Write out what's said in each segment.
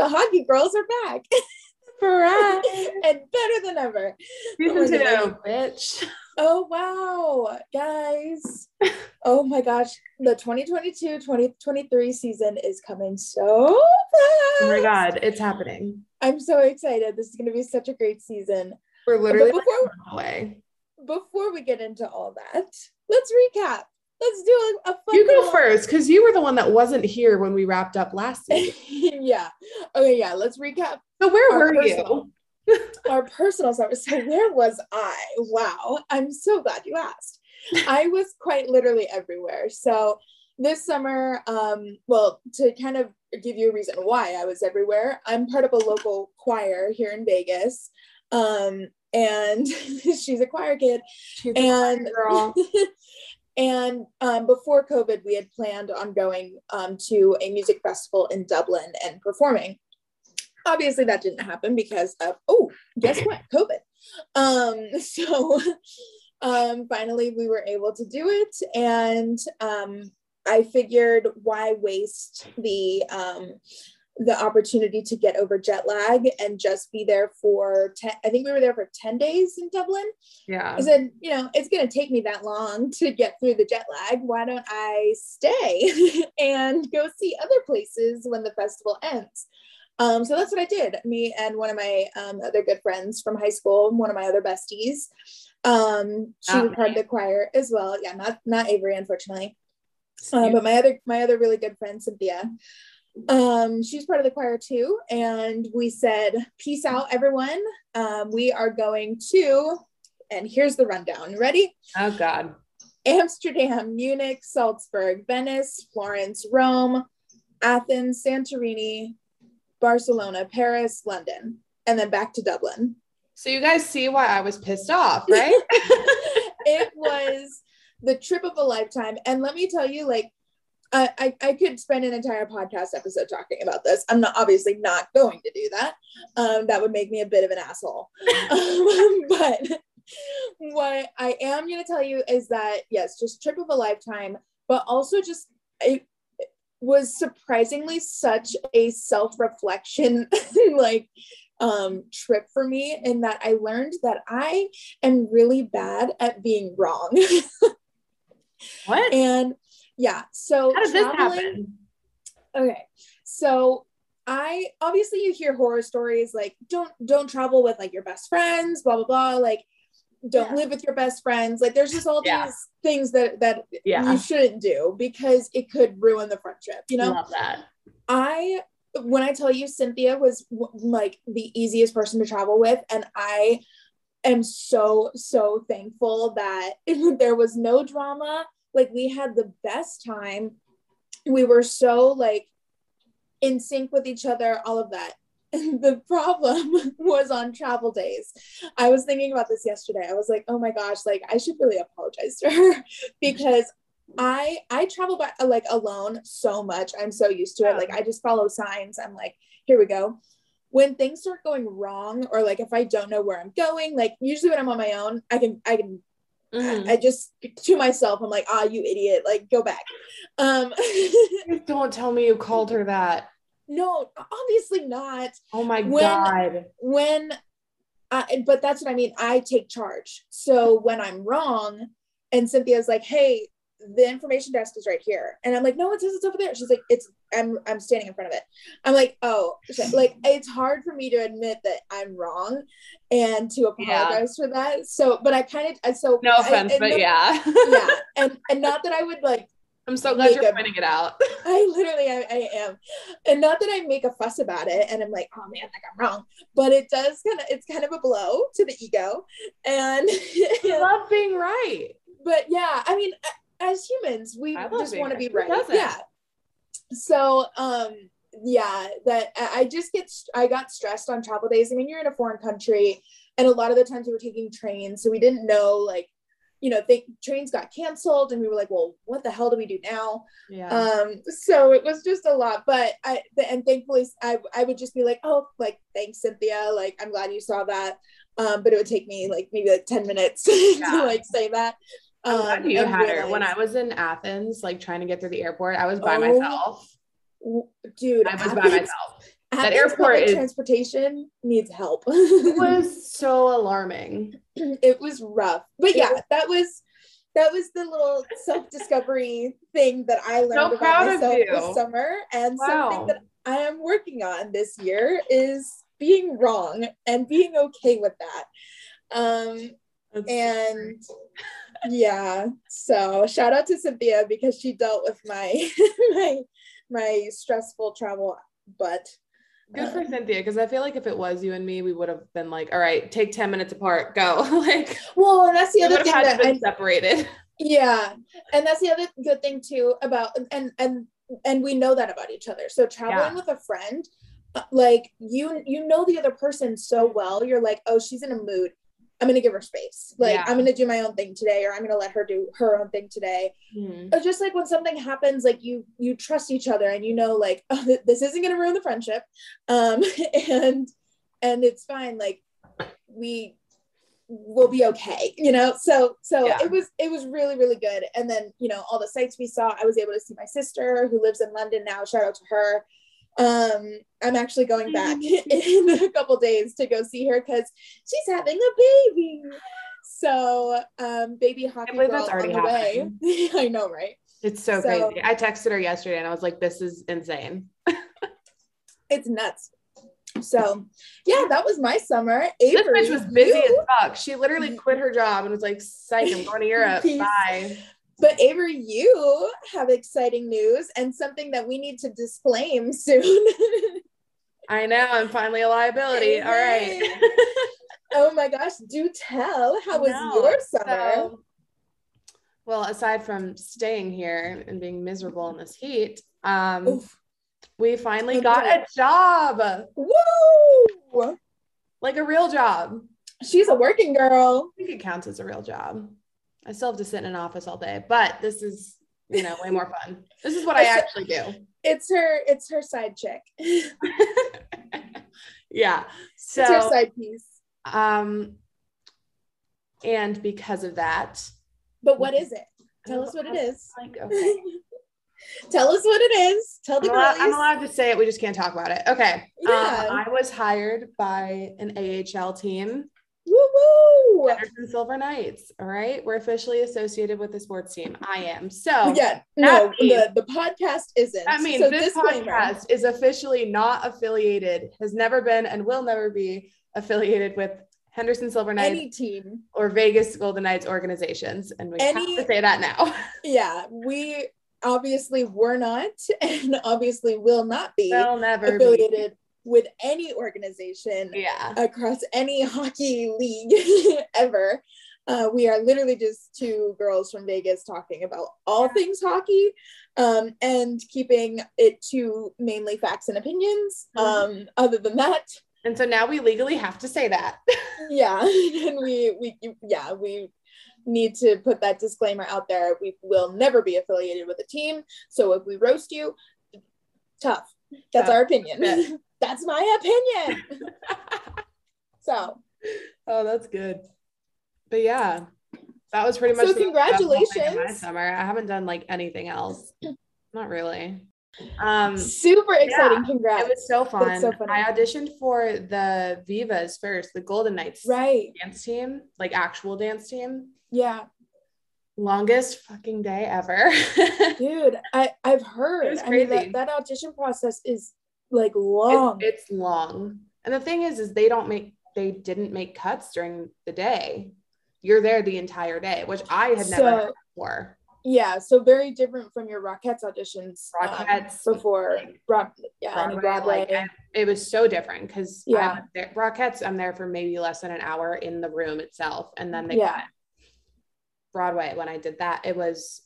hockey girls are back. Correct. And better than ever. Season 2, bitch. Oh, wow, guys. Oh my gosh. The 2022-2023 season is coming so fast. Oh my God, it's happening. I'm so excited. This is going to be such a great season. We're literally like a month away. Before we get into all that, let's recap. Let's do a fun. You go first, because you were the one that wasn't here when we wrapped up last season. Yeah. Okay, yeah. Let's recap. So where were you? Our personal stuff. So where was I? Wow. I'm so glad you asked. I was quite literally everywhere. So this summer, well, to kind of give you a reason why I was everywhere, I'm part of a local choir here in Vegas. And she's a choir kid. She's a choir girl. And before COVID, we had planned on going to a music festival in Dublin and performing. Obviously, that didn't happen because of, guess what? COVID. So finally, we were able to do it. And I figured, why waste the opportunity to get over jet lag and just be there for 10, I think we were there for 10 days in Dublin. Yeah. I said, it's going to take me that long to get through the jet lag. Why don't I stay and go see other places when the festival ends? So that's what I did. Me and one of my other good friends from high school, one of my other besties. She was part of the choir as well. Yeah, not Avery, unfortunately. But my other really good friend, Cynthia. She's part of the choir too, and we said, peace out, everyone. We are going to, and here's the rundown. Ready? Oh God. Amsterdam, Munich, Salzburg, Venice, Florence, Rome, Athens, Santorini, Barcelona, Paris, London, and then back to Dublin. So you guys see why I was pissed off, right? It was the trip of a lifetime. And let me tell you, like, I could spend an entire podcast episode talking about this. I'm obviously not going to do that. That would make me a bit of an asshole. But what I am going to tell you is that, yes, just trip of a lifetime, but also just, it was surprisingly such a self-reflection, like, trip for me, in that I learned that I am really bad at being wrong. What? And yeah, so how did this happen? Okay, so obviously you hear horror stories like don't travel with like your best friends, blah blah blah, like don't live with your best friends, like there's just all these things that you shouldn't do because it could ruin the friendship, Love that. When I tell you, Cynthia was like the easiest person to travel with, and I am so thankful that there was no drama. Like, we had the best time. We were so like in sync with each other, all of that. And the problem was on travel days. I was thinking about this yesterday. I was like, oh my gosh, like I should really apologize to her because I travel by like alone so much. I'm so used to it. Like, I just follow signs. I'm like, here we go. When things start going wrong, or like if I don't know where I'm going, like usually when I'm on my own, I can I just to myself, I'm like, you idiot, like go back. Don't tell me you called her that. No, obviously not. Oh my God. But that's what I mean. I take charge. So when I'm wrong and Cynthia's like, hey, the information desk is right here. And I'm like, no, it says it's over there. She's like, I'm standing in front of it. I'm like, oh, like it's hard for me to admit that I'm wrong and to apologize for that. So, but I kind of, no offense, but yeah. And not that I would like, I'm so glad you're pointing it out. I am. And not that I make a fuss about it and I'm like, oh man, like I'm wrong. But it's kind of a blow to the ego. And I love being right. But yeah, I mean, as humans, we just want to be right. Yeah. So, that I got stressed on travel days. I mean, you're in a foreign country and a lot of the times we were taking trains. So we didn't know, like, trains got canceled and we were like, well, what the hell do we do now? Yeah. So it was just a lot, but thankfully I would just be like, oh, like, thanks, Cynthia. Like, I'm glad you saw that. But it would take me like maybe like 10 minutes to like say that. I'm glad you had her. When I was in Athens, like trying to get through the airport, I was by myself. Dude, I was by myself. That airport public transportation needs help. It was so alarming. It was rough. But yeah, that was the little self-discovery thing that I learned about myself this summer. And something that I am working on this year is being wrong and being okay with that. And yeah, so shout out to Cynthia because she dealt with my my stressful travel butt. Good for Cynthia, because I feel like if it was you and me, we would have been like, all right, take 10 minutes apart, go. Like, well, and that's the other thing that I separated. Yeah, and that's the other good thing too about and we know that about each other. So traveling with a friend, like you know the other person so well, you're like, oh, she's in a mood, I'm gonna give her space. Like I'm gonna do my own thing today, or I'm gonna let her do her own thing today. Or just like when something happens, like you trust each other and you know, like, oh, this isn't gonna ruin the friendship, and it's fine. Like we will be okay, you know. So it was really, really good. And then, you know, all the sites we saw, I was able to see my sister who lives in London now. Shout out to her. I'm actually going back in a couple days to go see her because she's having a baby. So baby hockey girl that's already on the way. I know, right? It's so crazy. I texted her yesterday and I was like, this is insane. It's nuts. So yeah, that was my summer. Avery, this bitch was busy as fuck. She literally quit her job and was like, psych, I'm going to Europe. Bye. But Avery, you have exciting news and something that we need to disclaim soon. I know, I'm finally a liability. All right. Oh my gosh, do tell. How was your summer? Well, aside from staying here and being miserable in this heat, we finally got a job. Woo! Like a real job. She's a working girl. I think it counts as a real job. I still have to sit in an office all day, but this is, you know, way more fun. This is what I actually do. It's her side chick. Yeah. So it's her side piece. And because of that. But what is it? Tell us what it is. Like, okay. Tell us what it is. Tell the girlies. I'm allowed to say it. We just can't talk about it. Okay. Yeah. I was hired by an AHL team. Woo-woo! Henderson Silver Knights. All right. We're officially associated with the sports team. I am. So yeah, no, the podcast isn't. I mean, so this podcast is officially not affiliated, has never been and will never be affiliated with Henderson Silver Knights, any team, or Vegas Golden Knights organizations. And we have to say that now. Yeah, we obviously were not, and obviously will not be affiliated with any organization across any hockey league ever. We are literally just two girls from Vegas talking about all things hockey, and keeping it to mainly facts and opinions. Other than that. And so now we legally have to say that. Yeah. And we need to put that disclaimer out there. We will never be affiliated with a team. So if we roast you, tough. That's our opinion. Yeah. That's my opinion. So. Oh, that's good. But yeah, that was pretty much. So congratulations. My summer. I haven't done like anything else. Not really. Super exciting. Congrats. It was so fun. I auditioned for the Vivas first, the Golden Knights dance team, like actual dance team. Yeah. Longest fucking day ever. Dude, I've heard. It was crazy. I mean, that audition process is like long. It's long. And the thing is they didn't make cuts during the day. You're there the entire day, which I had never heard before. Yeah, so very different from your Rockettes auditions. Rockettes before Broadway. Like, it was so different because Rockettes, I'm there for maybe less than an hour in the room itself, and then they cut. Broadway, when I did that, it was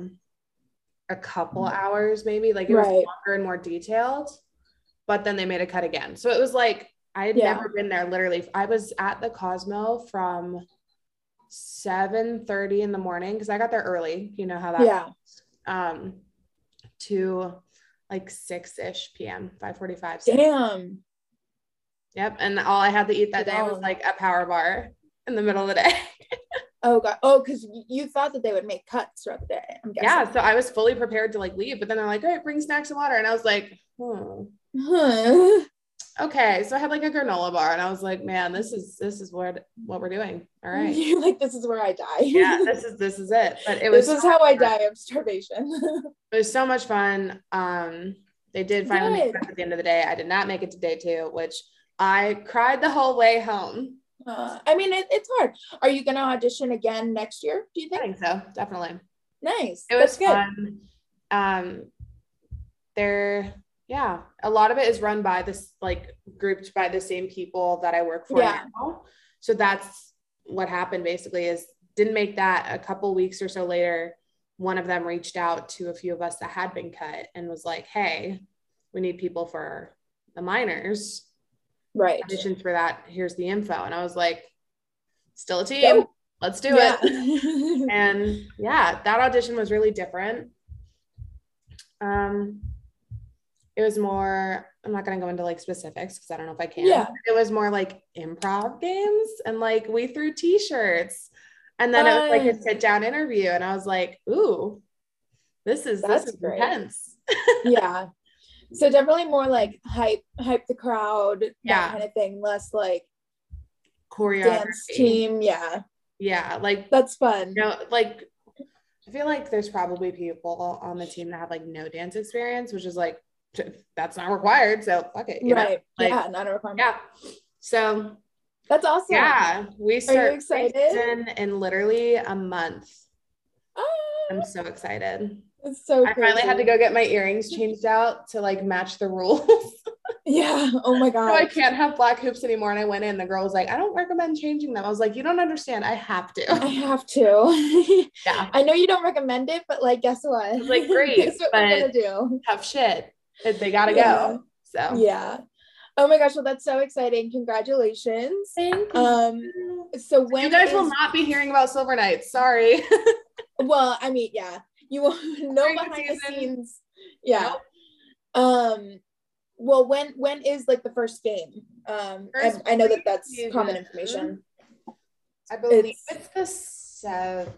a couple hours maybe, like it was longer and more detailed, but then they made a cut again. So it was like I had never been there. Literally, I was at the Cosmo from 7:30 in the morning because I got there early. You know how that goes. To like 6-ish p.m. 5:45. Damn. Yep. And all I had to eat that day was like a power bar in the middle of the day. Oh god. Oh, because you thought that they would make cuts throughout the day, I'm guessing. Yeah, so I was fully prepared to like leave, but then they're like, all right, bring snacks and water, and I was like, okay. So I had like a granola bar and I was like, man, this is what we're doing. All right. You're like, this is where I die. Yeah, this is it. But it was this is how I die of starvation. It was so much fun. They did finally make it at the end of the day. I did not make it to day 2, which I cried the whole way home. I mean, it's hard. Are you going to audition again next year, do you think? I think so, definitely. Nice. It was fun. A lot of it is run by this, like, grouped by the same people that I work for now. So that's what happened basically, is didn't make that. A couple weeks or so later, one of them reached out to a few of us that had been cut and was like, hey, we need people for the minors. Right. Auditions for that. Here's the info. And I was like, still a team. Yep. Let's do it. And that audition was really different. It was more, I'm not going to go into like specifics because I don't know if I can. Yeah. It was more like improv games, and like we threw t-shirts, and then it was like a sit down interview, and I was like, ooh, this is intense. Yeah. So definitely more like hype the crowd, that kind of thing, less like choreography, dance team. Yeah, like that's fun. Like I feel like there's probably people on the team that have like no dance experience, which is like, that's not required, so fuck it, you know? Like, not a requirement. Yeah, so that's awesome. Yeah, we start in literally a month. I'm so excited. It's so I finally had to go get my earrings changed out to like match the rules. Yeah. Oh my God. So I can't have black hoops anymore. And I went in, the girl was like, I don't recommend changing them. I was like, you don't understand. I have to. Yeah. I know you don't recommend it, but like, guess what? It's like, great. Guess what we're gonna do? Tough shit. They gotta go. So yeah. Oh my gosh, well, that's so exciting. Congratulations. Thank you. So when you guys will not be hearing about Silver Knights, sorry. Well, I mean, you will know behind the scenes. Yeah. Nope. Well, when is like the first game? I know that's common information. I believe it's the 7th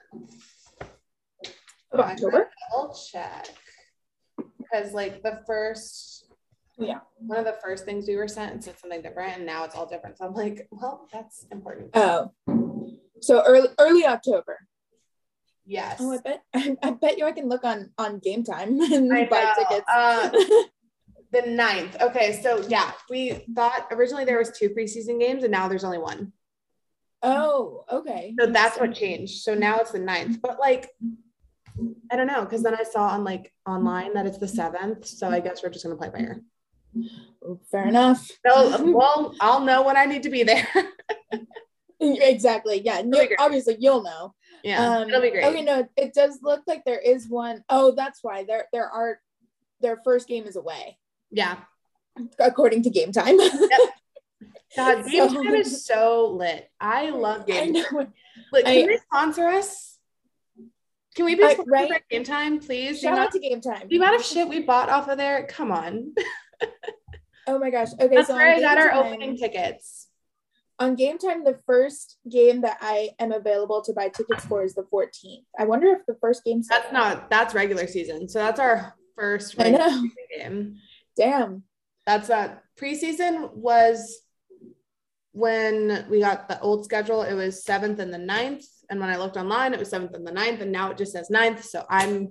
of October. I'll check, because like the first, one of the first things we were sent said something different, and now it's all different. So I'm like, well, that's important. Oh, so early October. Yes. Oh, I bet you I can look on Game Time and buy tickets. The 9th. Okay, so we thought originally there was 2 preseason games, and now there's only 1. Oh, okay. So that's what changed. So now it's the 9th. But like, I don't know, because then I saw on like online that it's the 7th. So I guess we're just gonna play by ear. Fair enough. So, well, I'll know when I need to be there. Exactly. Yeah. Obviously, you'll know. Yeah. It'll be great. Okay. No, it does look like there is one. Oh, that's why their first game is away. Yeah. According to Game Time. Yep. God, Game Time is so lit. I love Game Time. Like, can they sponsor us? Can we be sponsored by Game Time, please? Shout out to Game Time. The amount of shit we bought off of there. Come on. Oh my gosh. Okay. That's where I got our opening tickets. On Game Time, the first game that I am available to buy tickets for is the 14th. I wonder if the first game's that's regular season. So that's our first regular season game. Damn. That's preseason was when we got the old schedule. It was 7th and the 9th. And when I looked online, it was 7th and the 9th. And now it just says 9th. So I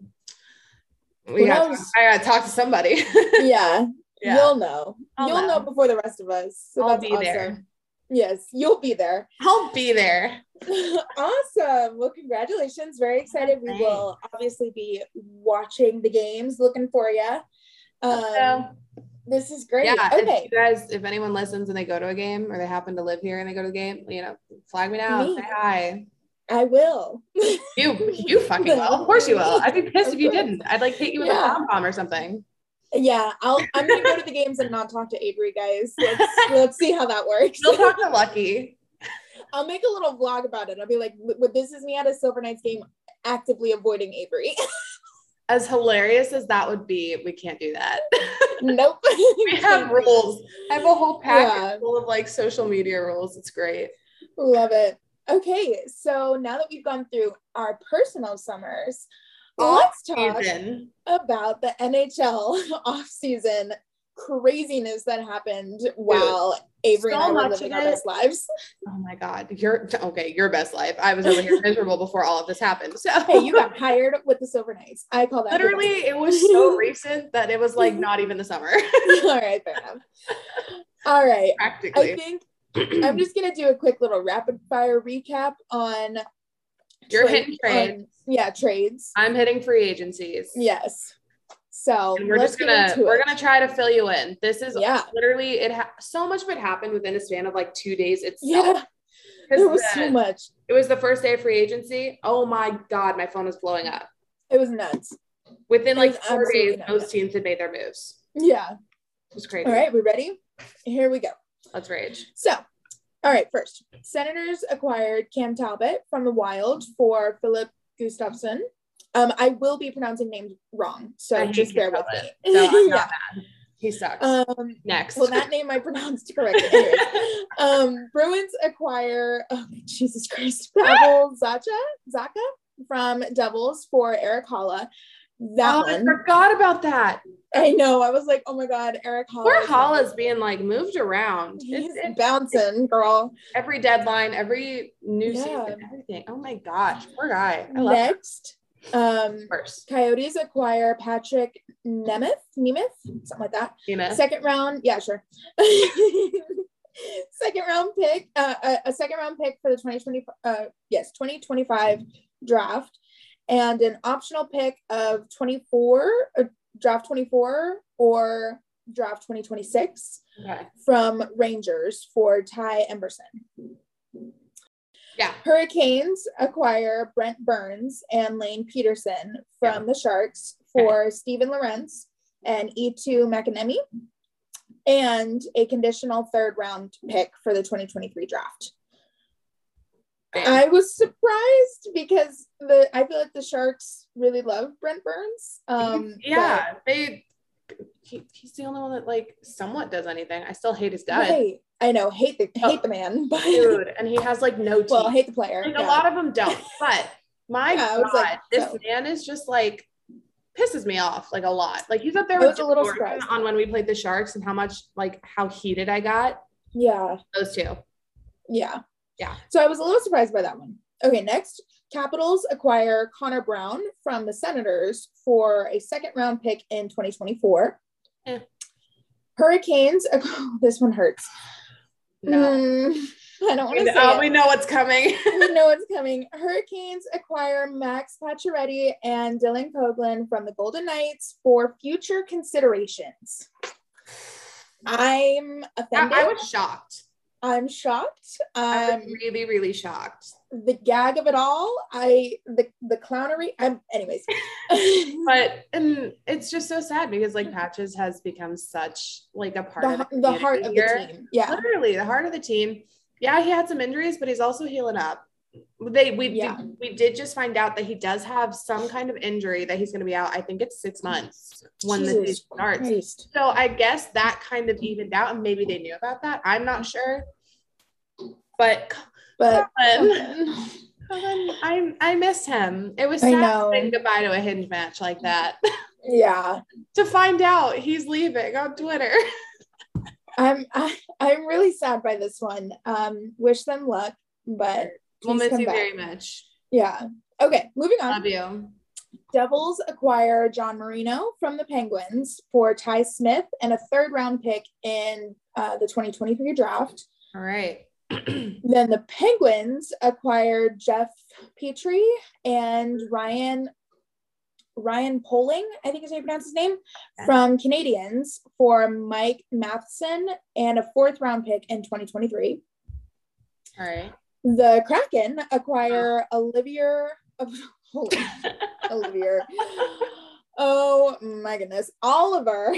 gotta talk to somebody. Yeah. You'll know. You'll know before the rest of us. So I'll be there. Yes, you'll be there. I'll be there. Awesome. Well, congratulations. Very excited. We will obviously be watching the games, looking for you. This is great. Yeah. Okay. If anyone listens and they go to a game, or they happen to live here and they go to the game, flag me down. Say hi. I will. You fucking will. Of course you will. I'd be pissed if you didn't. I'd like hit you with a pom-pom or something. Yeah, I'm gonna go to the games and not talk to Avery, guys. Let's see how that works. You'll talk to Lucky. I'll make a little vlog about it. I'll be like, this is me at a Silver Knights game, actively avoiding Avery. As hilarious as that would be, we can't do that. Nope. We have rules. I have a whole packet full of like social media rules. It's great. Love it. Okay, so now that we've gone through our personal summers, let's talk about the NHL off-season craziness that happened while Avery and I were living our best lives. Oh my God. Your best life. I was over here miserable before all of this happened. So hey, you got hired with the Silver Knights. I call that literally it was so recent that it was like not even the summer. All right, fair enough. All right. Practically. I think I'm just gonna do a quick little rapid fire recap on you're hitting trades. Trades. I'm hitting free agencies. Yes. So and we're gonna try to fill you in. This is literally so much of it happened within a span of like 2 days itself. Yeah. There was so much. It was the first day of free agency. Oh my God, my phone was blowing up. It was nuts. Within like 4 days, most teams had made their moves. Yeah. It was crazy. All right, we ready? Here we go. Let's rage. So, all right, first, Senators acquired Cam Talbot from the Wild for Philip Gustafsson. I will be pronouncing names wrong, so just bear with me. So I'm not mad. He sucks. Next. Well, that name I pronounced correctly. Anyways, Bruins acquire, Jesus Christ, Pavel Zacha from Devils for Erik Haula. I forgot about that. I know. I was like, oh my God, Erik Haula. Poor Haula's being like moved around. He's bouncing, girl. Every deadline, every new season, everything. Oh my gosh, poor guy. I love Next, Coyotes acquire Patrick Nemeth, something like that. Nemeth. Second round, sure. Second round pick, a second round pick for the 2025 draft, and an optional pick of draft 24 or draft 2026 from Rangers for Ty Emberson. Yeah. Hurricanes acquire Brent Burns and Lane Peterson from the Sharks for Steven Lorentz and E2 McAnemy and a conditional third round pick for the 2023 draft. Bam. I was surprised because I feel like the Sharks really love Brent Burns. He's the only one that like somewhat does anything. I still hate his guy. Right. I know, hate the man, but dude, and he has like no team. Well, hate the player. Like a lot of them don't, but my God, this man is just like pisses me off like a lot. Like he's up there with a little surprised on when we played the Sharks and how heated I got. Yeah. Those two. Yeah. Yeah. So I was a little surprised by that one. Okay, next, Capitals acquire Connor Brown from the Senators for a second round pick in 2024. Hurricanes, this one hurts. No. I don't want to say we know what's coming. We know what's coming. Hurricanes acquire Max Pacioretty and Dylan Coghlan from the Golden Knights for future considerations. I'm offended. I was shocked. I'm shocked. I was really, really shocked. The gag of it all, the clownery. Anyways. But it's just so sad because like Patches has become such like a part of the heart of the team. Yeah, literally the heart of the team. Yeah, he had some injuries, but he's also healing up. We did just find out that he does have some kind of injury that he's going to be out. I think it's 6 months when the season starts. Christ. So I guess that kind of evened out, and maybe they knew about that. I'm not sure, but I miss him. It was sad saying goodbye to a Hinge match like that. Yeah. To find out he's leaving on Twitter. I'm really sad by this one. Wish them luck, but we'll miss you very much. Yeah. Okay, moving on. Love you. Devils acquire John Marino from the Penguins for Ty Smith and a third round pick in the 2023 draft. All right. Then the Penguins acquired Jeff Petrie and Ryan Poling, I think is how you pronounce his name, from Canadiens for Mike Matheson and a fourth round pick in 2023. All right. The Kraken acquire Olivier. Oh my goodness. Oliver.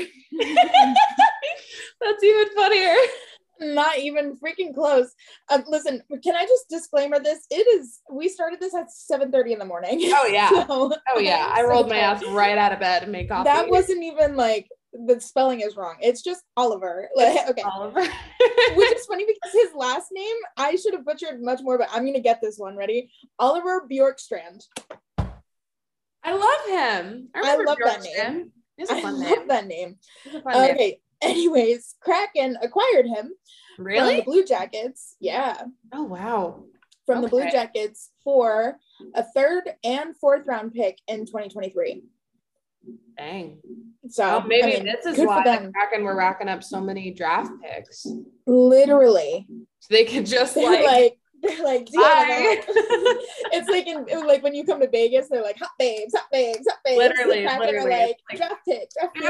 That's even funnier. Not even freaking close. Listen, can I just disclaimer this? We started this at 7:30 in the morning. Oh yeah. I rolled my ass right out of bed and made coffee. That wasn't even like the spelling is wrong. It's just Oliver. Like, okay. Oliver. Which is funny because his last name I should have butchered much more, but I'm gonna get this one. Ready? Oliver Bjorkstrand. I love him. I love that name. It's a fun name. Love that name. Okay. Anyways, Kraken acquired him Really? from the Blue Jackets. Yeah. Oh, wow. From the Blue Jackets for a 3rd and 4th round pick in 2023. Dang. So maybe this is why the Kraken were racking up so many draft picks. Literally. So they could just they're like it's like when you come to Vegas, they're like hot babes. Literally like draft pick.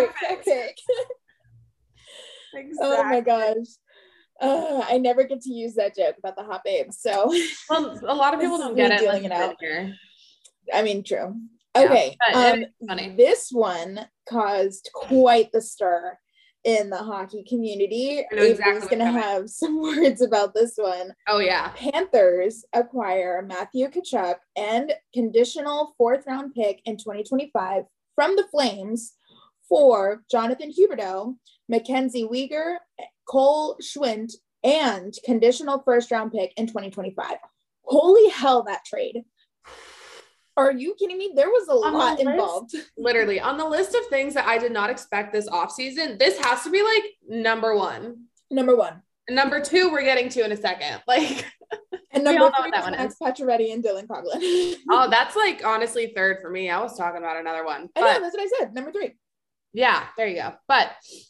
Exactly. Oh my gosh. I never get to use that joke about the hot babes. So well, a lot of people don't get it. Dealing it out here. I mean, true. Okay. Funny. This one caused quite the stir in the hockey community. Avery's gonna have some words about this one. Oh yeah. Panthers acquire Matthew Tkachuk and conditional 4th round pick in 2025 from the Flames for Jonathan Huberdeau, Mackenzie Weegar, Cole Schwindt, and conditional 1st round pick in 2025. Holy hell, that trade. Are you kidding me? There was a lot involved. Literally, on the list of things that I did not expect this offseason, this has to be like number one. And number 2, we're getting to in a second. Like, and number 3 is Max Pacioretty and Dylan Coghlan. Oh, that's like honestly 3rd for me. I was talking about another one. I know, that's what I said. Number 3. Yeah, there you go. But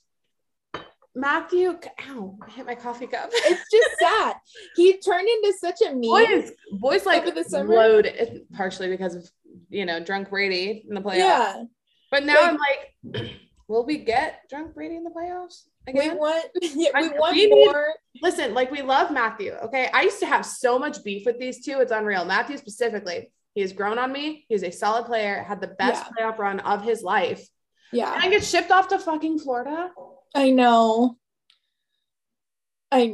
Matthew, ow, I hit my coffee cup. It's just sad. He turned into such a meme. Boys like load, partially because of, drunk Brady in the playoffs. Yeah. But now I'm like, will we get drunk Brady in the playoffs again? We want more. Listen, like, we love Matthew, okay? I used to have so much beef with these two. It's unreal. Matthew specifically, he has grown on me. He's a solid player, had the best playoff run of his life. Yeah. And I get shipped off to fucking Florida. I know. It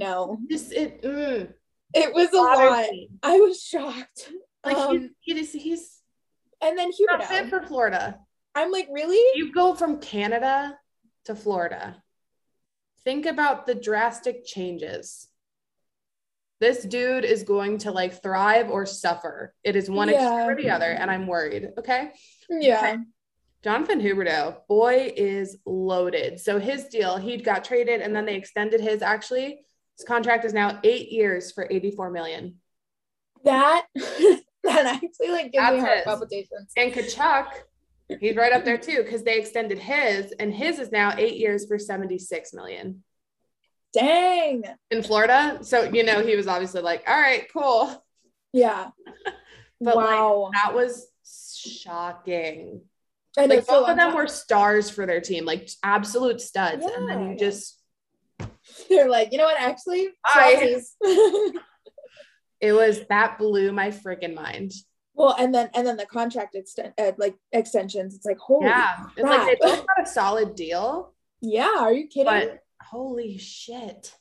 was a lot. I was shocked. Like he's and then Huberdeau. Not fit for Florida. I'm like, really? You go from Canada to Florida. Think about the drastic changes. This dude is going to like thrive or suffer. It is one extreme or the other, and I'm worried. Okay. Yeah. Okay. Jonathan Huberdeau, boy, is loaded. So his deal, he got traded and then they extended his contract is now 8 years for $84 million. That actually like gives me heart palpitations. And Tkachuk, he's right up there too, because they extended his, and his is now 8 years for $76 million. Dang. In Florida. So, he was obviously like, all right, cool. Yeah. But like, that was shocking. Like, both of them were stars for their team, like absolute studs. Yeah. And then they're like, you know what, actually, that blew my freaking mind. Well, and then the contract extensions, it's like, holy crap. It's like they both got a solid deal. Yeah, are you kidding? But holy shit.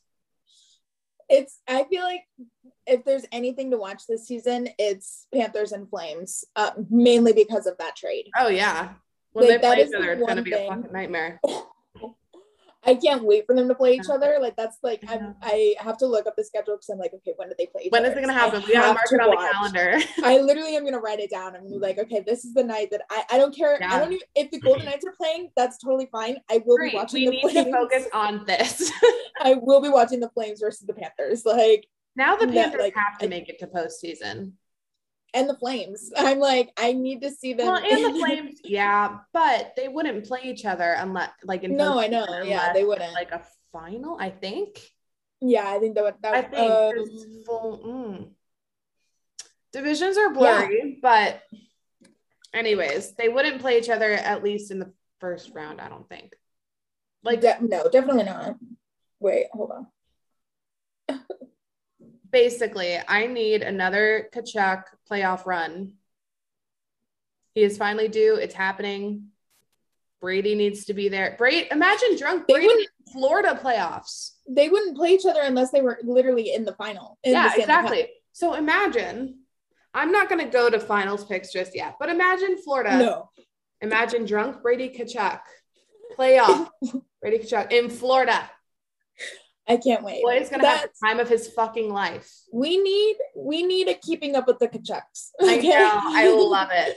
I feel like if there's anything to watch this season, it's Panthers and Flames, mainly because of that trade. Oh yeah. When they play each other, it's going to be a fucking nightmare. I can't wait for them to play each other. Like, that's like, I have to look up the schedule because I'm like, okay, when do they play each other? When is it going to happen? We got to mark it on the calendar. I literally am going to write it down and be like, okay, this is the night that I don't care. Yeah. I don't even, if the Golden Knights are playing, that's totally fine. I will be watching the Flames. We need to focus on this. I will be watching the Flames versus the Panthers. Like, now the Panthers have to make it to postseason. And the Flames. I'm like, I need to see them. Well, and the Flames, yeah, but they wouldn't play each other unless, like, in no, I know, yeah, they wouldn't. Like a final, I think. Yeah, I think that would. I think divisions are blurry, but anyways, they wouldn't play each other at least in the first round. I don't think. Like, no, definitely not. Wait, hold on. Basically, I need another Tkachuk playoff run. He is finally due. It's happening. Brady needs to be there. Imagine drunk Brady in Florida playoffs. They wouldn't play each other unless they were literally in the final. Yeah, exactly. Cup. So imagine, I'm not going to go to finals picks just yet, but imagine Florida. No. Imagine drunk Brady Tkachuk playoff. Brady Tkachuk in Florida. I can't wait. Boy's gonna have the time of his fucking life. We need a keeping up with the Tkachuks. Okay? I know. I love it.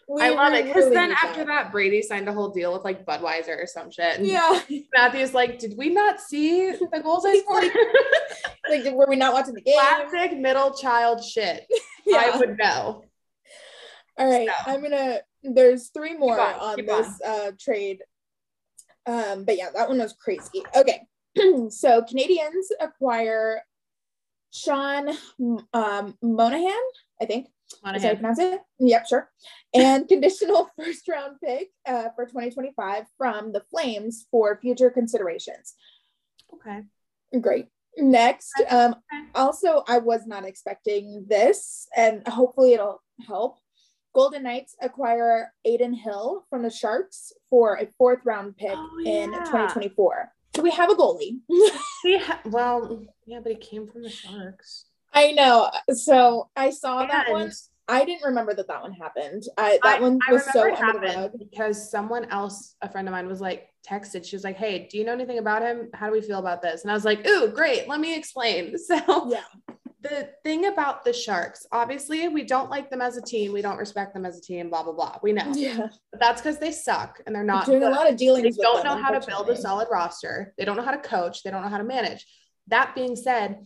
I love it because then after that, Brady signed a whole deal with like Budweiser or some shit. And yeah. Matthew's like, did we not see the goals I scored? Like, were we not watching the game? Classic middle child shit. Yeah. I would know. All right, so. There's 3 more on this trade. But yeah, that one was crazy. Okay. So Canadians acquire Sean Monahan, I think. Is how you pronounce it? Yep, sure. And conditional first-round pick for 2025 from the Flames for future considerations. Okay. Great. Next, also, I was not expecting this, and hopefully it'll help. Golden Knights acquire Adin Hill from the Sharks for a 4th-round pick in 2024. So we have a goalie. Well, yeah, but he came from the Sharks. I know. So I saw that one. I didn't remember that one happened. That one was so under the rug. Because someone else, a friend of mine, was like, texted. She was like, hey, do you know anything about him? How do we feel about this? And I was like, ooh, great. Let me explain. So yeah. The thing about the Sharks, obviously, we don't like them as a team. We don't respect them as a team, blah, blah, blah. We know. Yeah. But that's because they suck and they're not doing a lot of dealings. They don't know how to build a solid roster. They don't know how to coach. They don't know how to manage. That being said,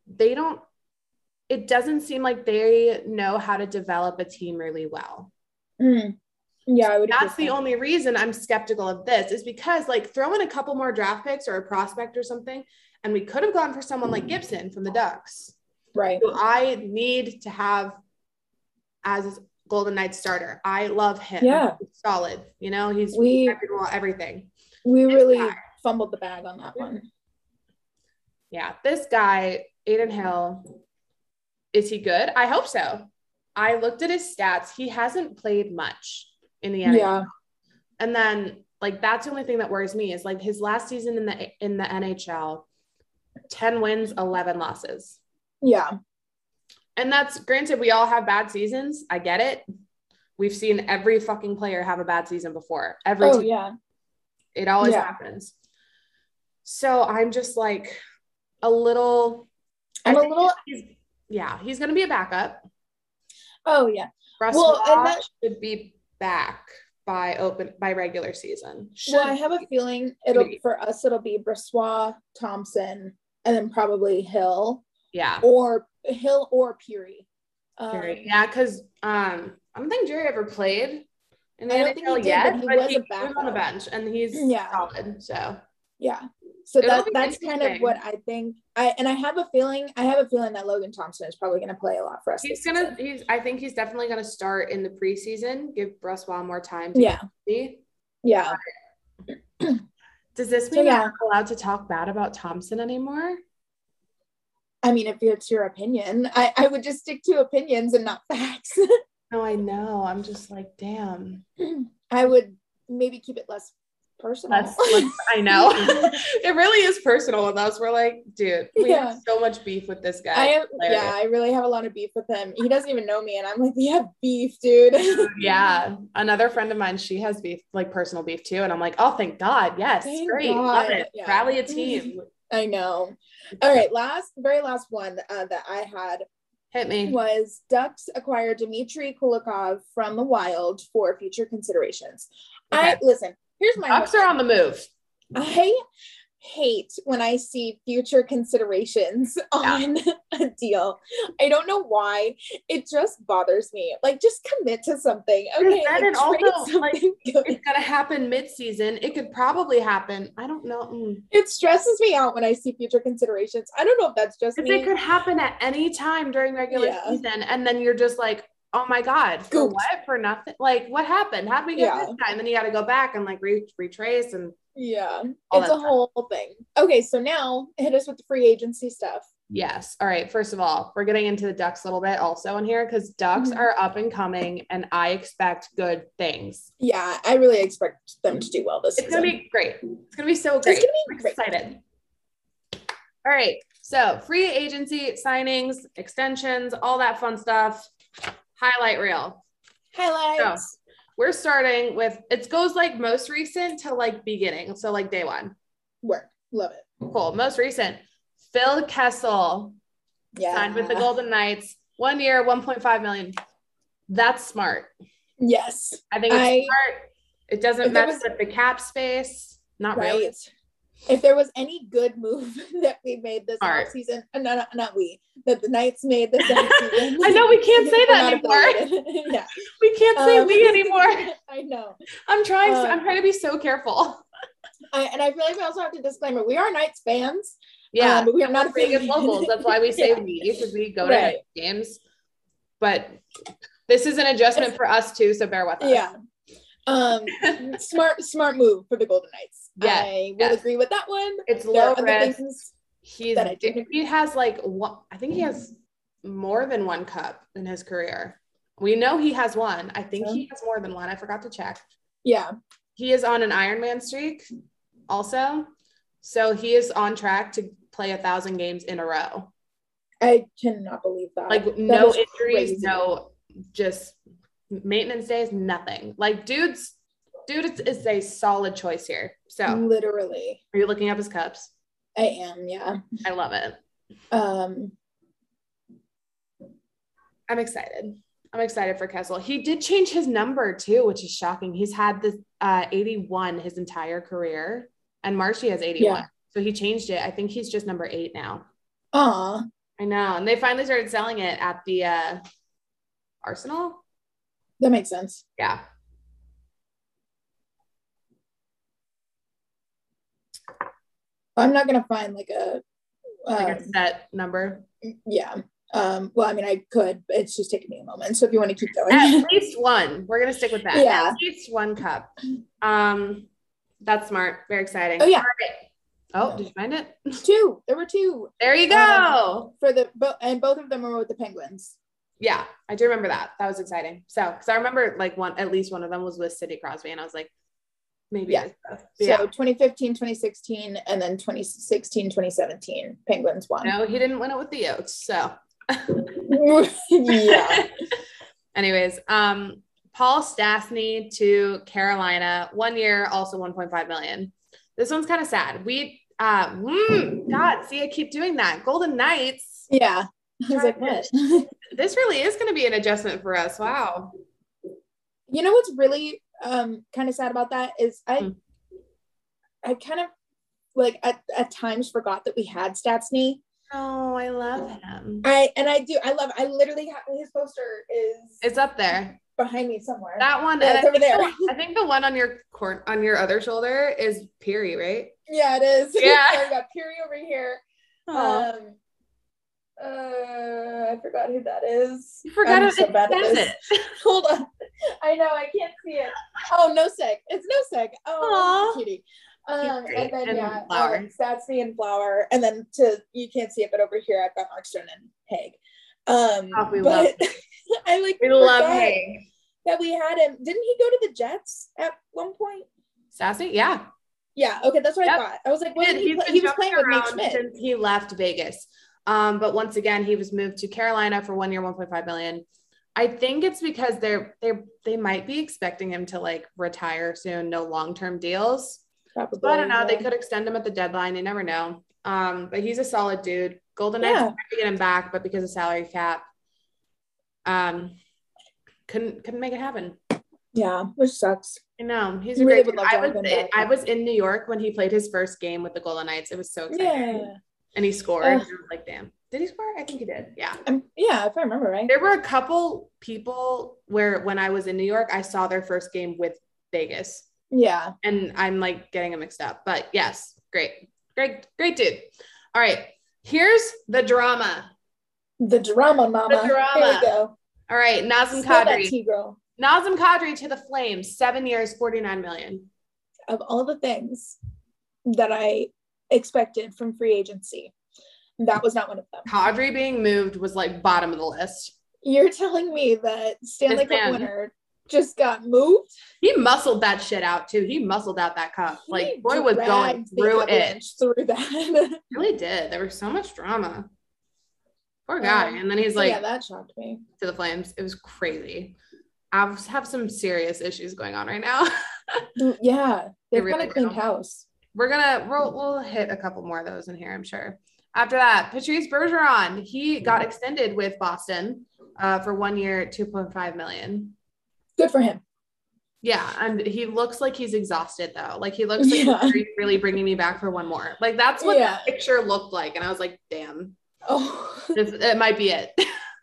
it doesn't seem like they know how to develop a team really well. Yeah, I would. That's the only reason I'm skeptical of this is because like throw in a couple more draft picks or a prospect or something, and we could have gone for someone like Gibson from the Ducks. Right. Who I need to have as Golden Knights starter. I love him. Yeah. He's solid. You know, he's everything. We really fumbled the bag on that one. Yeah. This guy, Adin Hill, is he good? I hope so. I looked at his stats. He hasn't played much in the NHL. Yeah. And then like, that's the only thing that worries me is like his last season in the NHL, 10 wins, 11 losses. Yeah. And that's granted, we all have bad seasons. I get it. We've seen every fucking player have a bad season before. Every team. Yeah. It always happens. So I'm just like he's going to be a backup. Oh yeah. Brossoit should be back by regular season. I have a feeling it'll be Brossoit, Thompson, and then probably Hill. Yeah. Or Hill or Peary. Yeah, because I don't think Jerry ever played in the NHL yet, but he was on the bench and he's solid. So yeah. So that's kind of what I think. I have a feeling that Logan Thompson is probably gonna play a lot for us. I think he's definitely gonna start in the preseason, give Brossoit more time to see. Yeah. Does this mean I'm not allowed to talk bad about Thompson anymore? I mean, if it's your opinion, I would just stick to opinions and not facts. No, I know. I'm just like, damn. I would maybe keep it less personal. I know. It really is personal with us. We're like, dude, we have so much beef with this guy. I really have a lot of beef with him. He doesn't even know me, and I'm like, we have beef, dude. Yeah. Another friend of mine, she has beef, like personal beef too. And I'm like, oh, thank God. Yes. Great. Love it. Yeah. Rally a team. I know. All right. Very last one that I had hit me was Ducks acquire Dmitry Kulikov from the Wild for future considerations. Okay. Here's my Ducks are on the move. I hate when I see future considerations on a deal. I don't know why. It just bothers me. Like, just commit to something. Okay. And also, it's gonna happen mid-season. It could probably happen. I don't know. It stresses me out when I see future considerations. I don't know if that's just me. It could happen at any time during regular season, and then you're just like, oh my God, for what? For nothing? Like, what happened? How did we get this guy? And then you got to go back and like retrace and it's a whole thing. Okay, so now hit us with the free agency stuff. Yes. All right. First of all, we're getting into the Ducks a little bit also in here because Ducks are up and coming, and I expect good things. Yeah, I really expect them to do well this season. It's gonna be great. It's gonna be so great. It's gonna be great. Excited. All right. So free agency signings, extensions, all that fun stuff. Highlight reel. Highlights. So we're starting with, it goes like most recent to like beginning. So like day one. Work. Love it. Cool. Most recent. Phil Kessel signed with the Golden Knights. 1 year, $1.5 million. That's smart. Yes. I think it's smart. It doesn't mess with the cap space. Not really. If there was any good move that we made this offseason, not we, that the Knights made this offseason. I know we can't say that anymore. Yeah. We can't say we anymore. I know. I'm trying to be so careful. And I feel like we also have to disclaimer, we are Knights fans. Yeah. But we are not Vegas locals. That's why we say we, because we go to games. But this is an adjustment for us too, so bear with us. Yeah. Smart move for the Golden Knights. Yeah, I will agree with that one. It's low risk. He has like one, I think he has more than one cup in his career. We know he has one. I think he has more than one. I forgot to check. Yeah. He is on an Ironman streak also. So he is on track to play 1,000 games in a row. I cannot believe that. Like no injuries, crazy. No just maintenance days, nothing. Like dude is a solid choice here. So literally. Are you looking up his cups? I am, yeah. I love it. I'm excited. I'm excited for Kessel. He did change his number too, which is shocking. He's had this 81 his entire career, and Marshy has 81. Yeah. So he changed it. I think he's just number 8 now. I know. And they finally started selling it at the Arsenal. That makes sense. Yeah. I'm not going to find like a set number. Yeah. Well, I mean, I could, but it's just taking me a moment. So if you want to keep going. At least one. We're going to stick with that. Yeah. At least one cup. That's smart. Very exciting. Oh, yeah. Right. Oh, did you find it? 2. There were 2. There you go. And both of them were with the Penguins. Yeah, I do remember that. That was exciting. So, because I remember like at least one of them was with Sidney Crosby, and I was like, maybe. Yeah. So 2015, 2016, and then 2016, 2017, Penguins won. No, he didn't win it with the Yotes. So. Yeah. Anyways, Paul Stastny to Carolina, 1 year, also 1.5 million. This one's kind of sad. God, see, I keep doing that. Golden Knights. Yeah. I was like, what? This really is going to be an adjustment for us. Wow. You know what's really kind of sad about that is I kind of like at times forgot that we had Stastny. Oh, I love him. I literally have his poster it's up there behind me somewhere. That one, yeah, it's over there. I think the one on your other shoulder is Peary, right? Yeah, it is. Yeah. So I got Peary over here. I forgot who that is. You forgot I'm so bad at this. Hold on. I know, I can't see it. Oh, Nosek. It's Nosek. Oh, cutie. And then Flower. Stastny and Flower. And then you can't see it, but over here I've got Markstrom and Haig. We love Haig. We love Haig. That we had him. Didn't he go to the Jets at one point? Stastny? Yeah. Yeah. Okay, that's what I thought. I was like, he was playing with Nate Schmidt since he left Vegas. But once again, he was moved to Carolina for 1 year, 1.5 million. I think it's because they might be expecting him to like retire soon. No long-term deals. Probably, so I don't know. Yeah. They could extend him at the deadline. You never know. But he's a solid dude. Golden Knights tried to get him back, but because of salary cap, couldn't make it happen. Yeah, which sucks. I know. He's a great dude. I was in New York when he played his first game with the Golden Knights. It was so exciting. Yeah. And he scored. I was like, damn. Did he score? I think he did. Yeah. Yeah, if I remember right. There were a couple people where when I was in New York, I saw their first game with Vegas. Yeah. And I'm like getting them mixed up. But yes, great dude. All right. Here's the drama. The drama, mama. The drama. Here we go. All right. Nazem Kadri. Nazem Kadri to the Flames, 7 years, 49 million. Of all the things that I expected from free agency, that was not one of them. Kadri being moved was like bottom of the list. You're telling me that Stanley Cup winner just got moved? He muscled that shit out too. He muscled out that cup. Like boy was going through it. Through that. Really did. There was so much drama. Poor guy. And then he's like, yeah, that shocked me. To the Flames. It was crazy. I have some serious issues going on right now. Yeah. They've kind of cleaned house. We'll hit a couple more of those in here, I'm sure. After that, Patrice Bergeron, he got extended with Boston for 1 year, 2.5 million. Good for him. Yeah, and he looks like he's exhausted though. Like he looks like he's really bringing me back for one more. Like that's what that picture looked like, and I was like, "Damn, it might be it."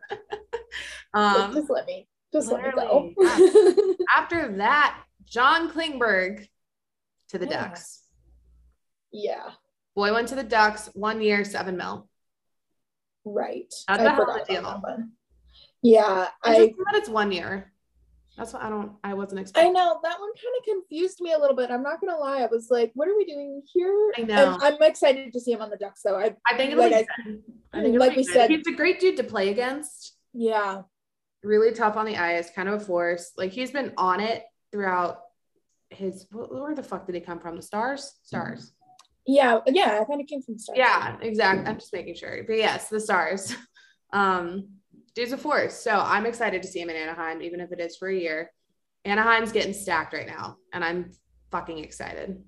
Just let me go. After that, John Klingberg to the Ducks. Yeah, boy went to the Ducks, 1 year, $7 million. Right. That's a hell of a deal. Yeah, it's 1 year. That's what I wasn't expecting. I know that one kind of confused me a little bit. I'm not gonna lie. I was like, what are we doing here? I know. And I'm excited to see him on the Ducks though. I think it'll be good. I think like we said, he's a great dude to play against. Yeah. Really tough on the ice, kind of a force. Like he's been on it throughout his where the fuck did he come from? The Stars? Stars. Yeah, I kind of came from Stars. Yeah, exactly. I'm just making sure. But yes, the Stars. Dude's a force. So I'm excited to see him in Anaheim, even if it is for a year. Anaheim's getting stacked right now, and I'm fucking excited.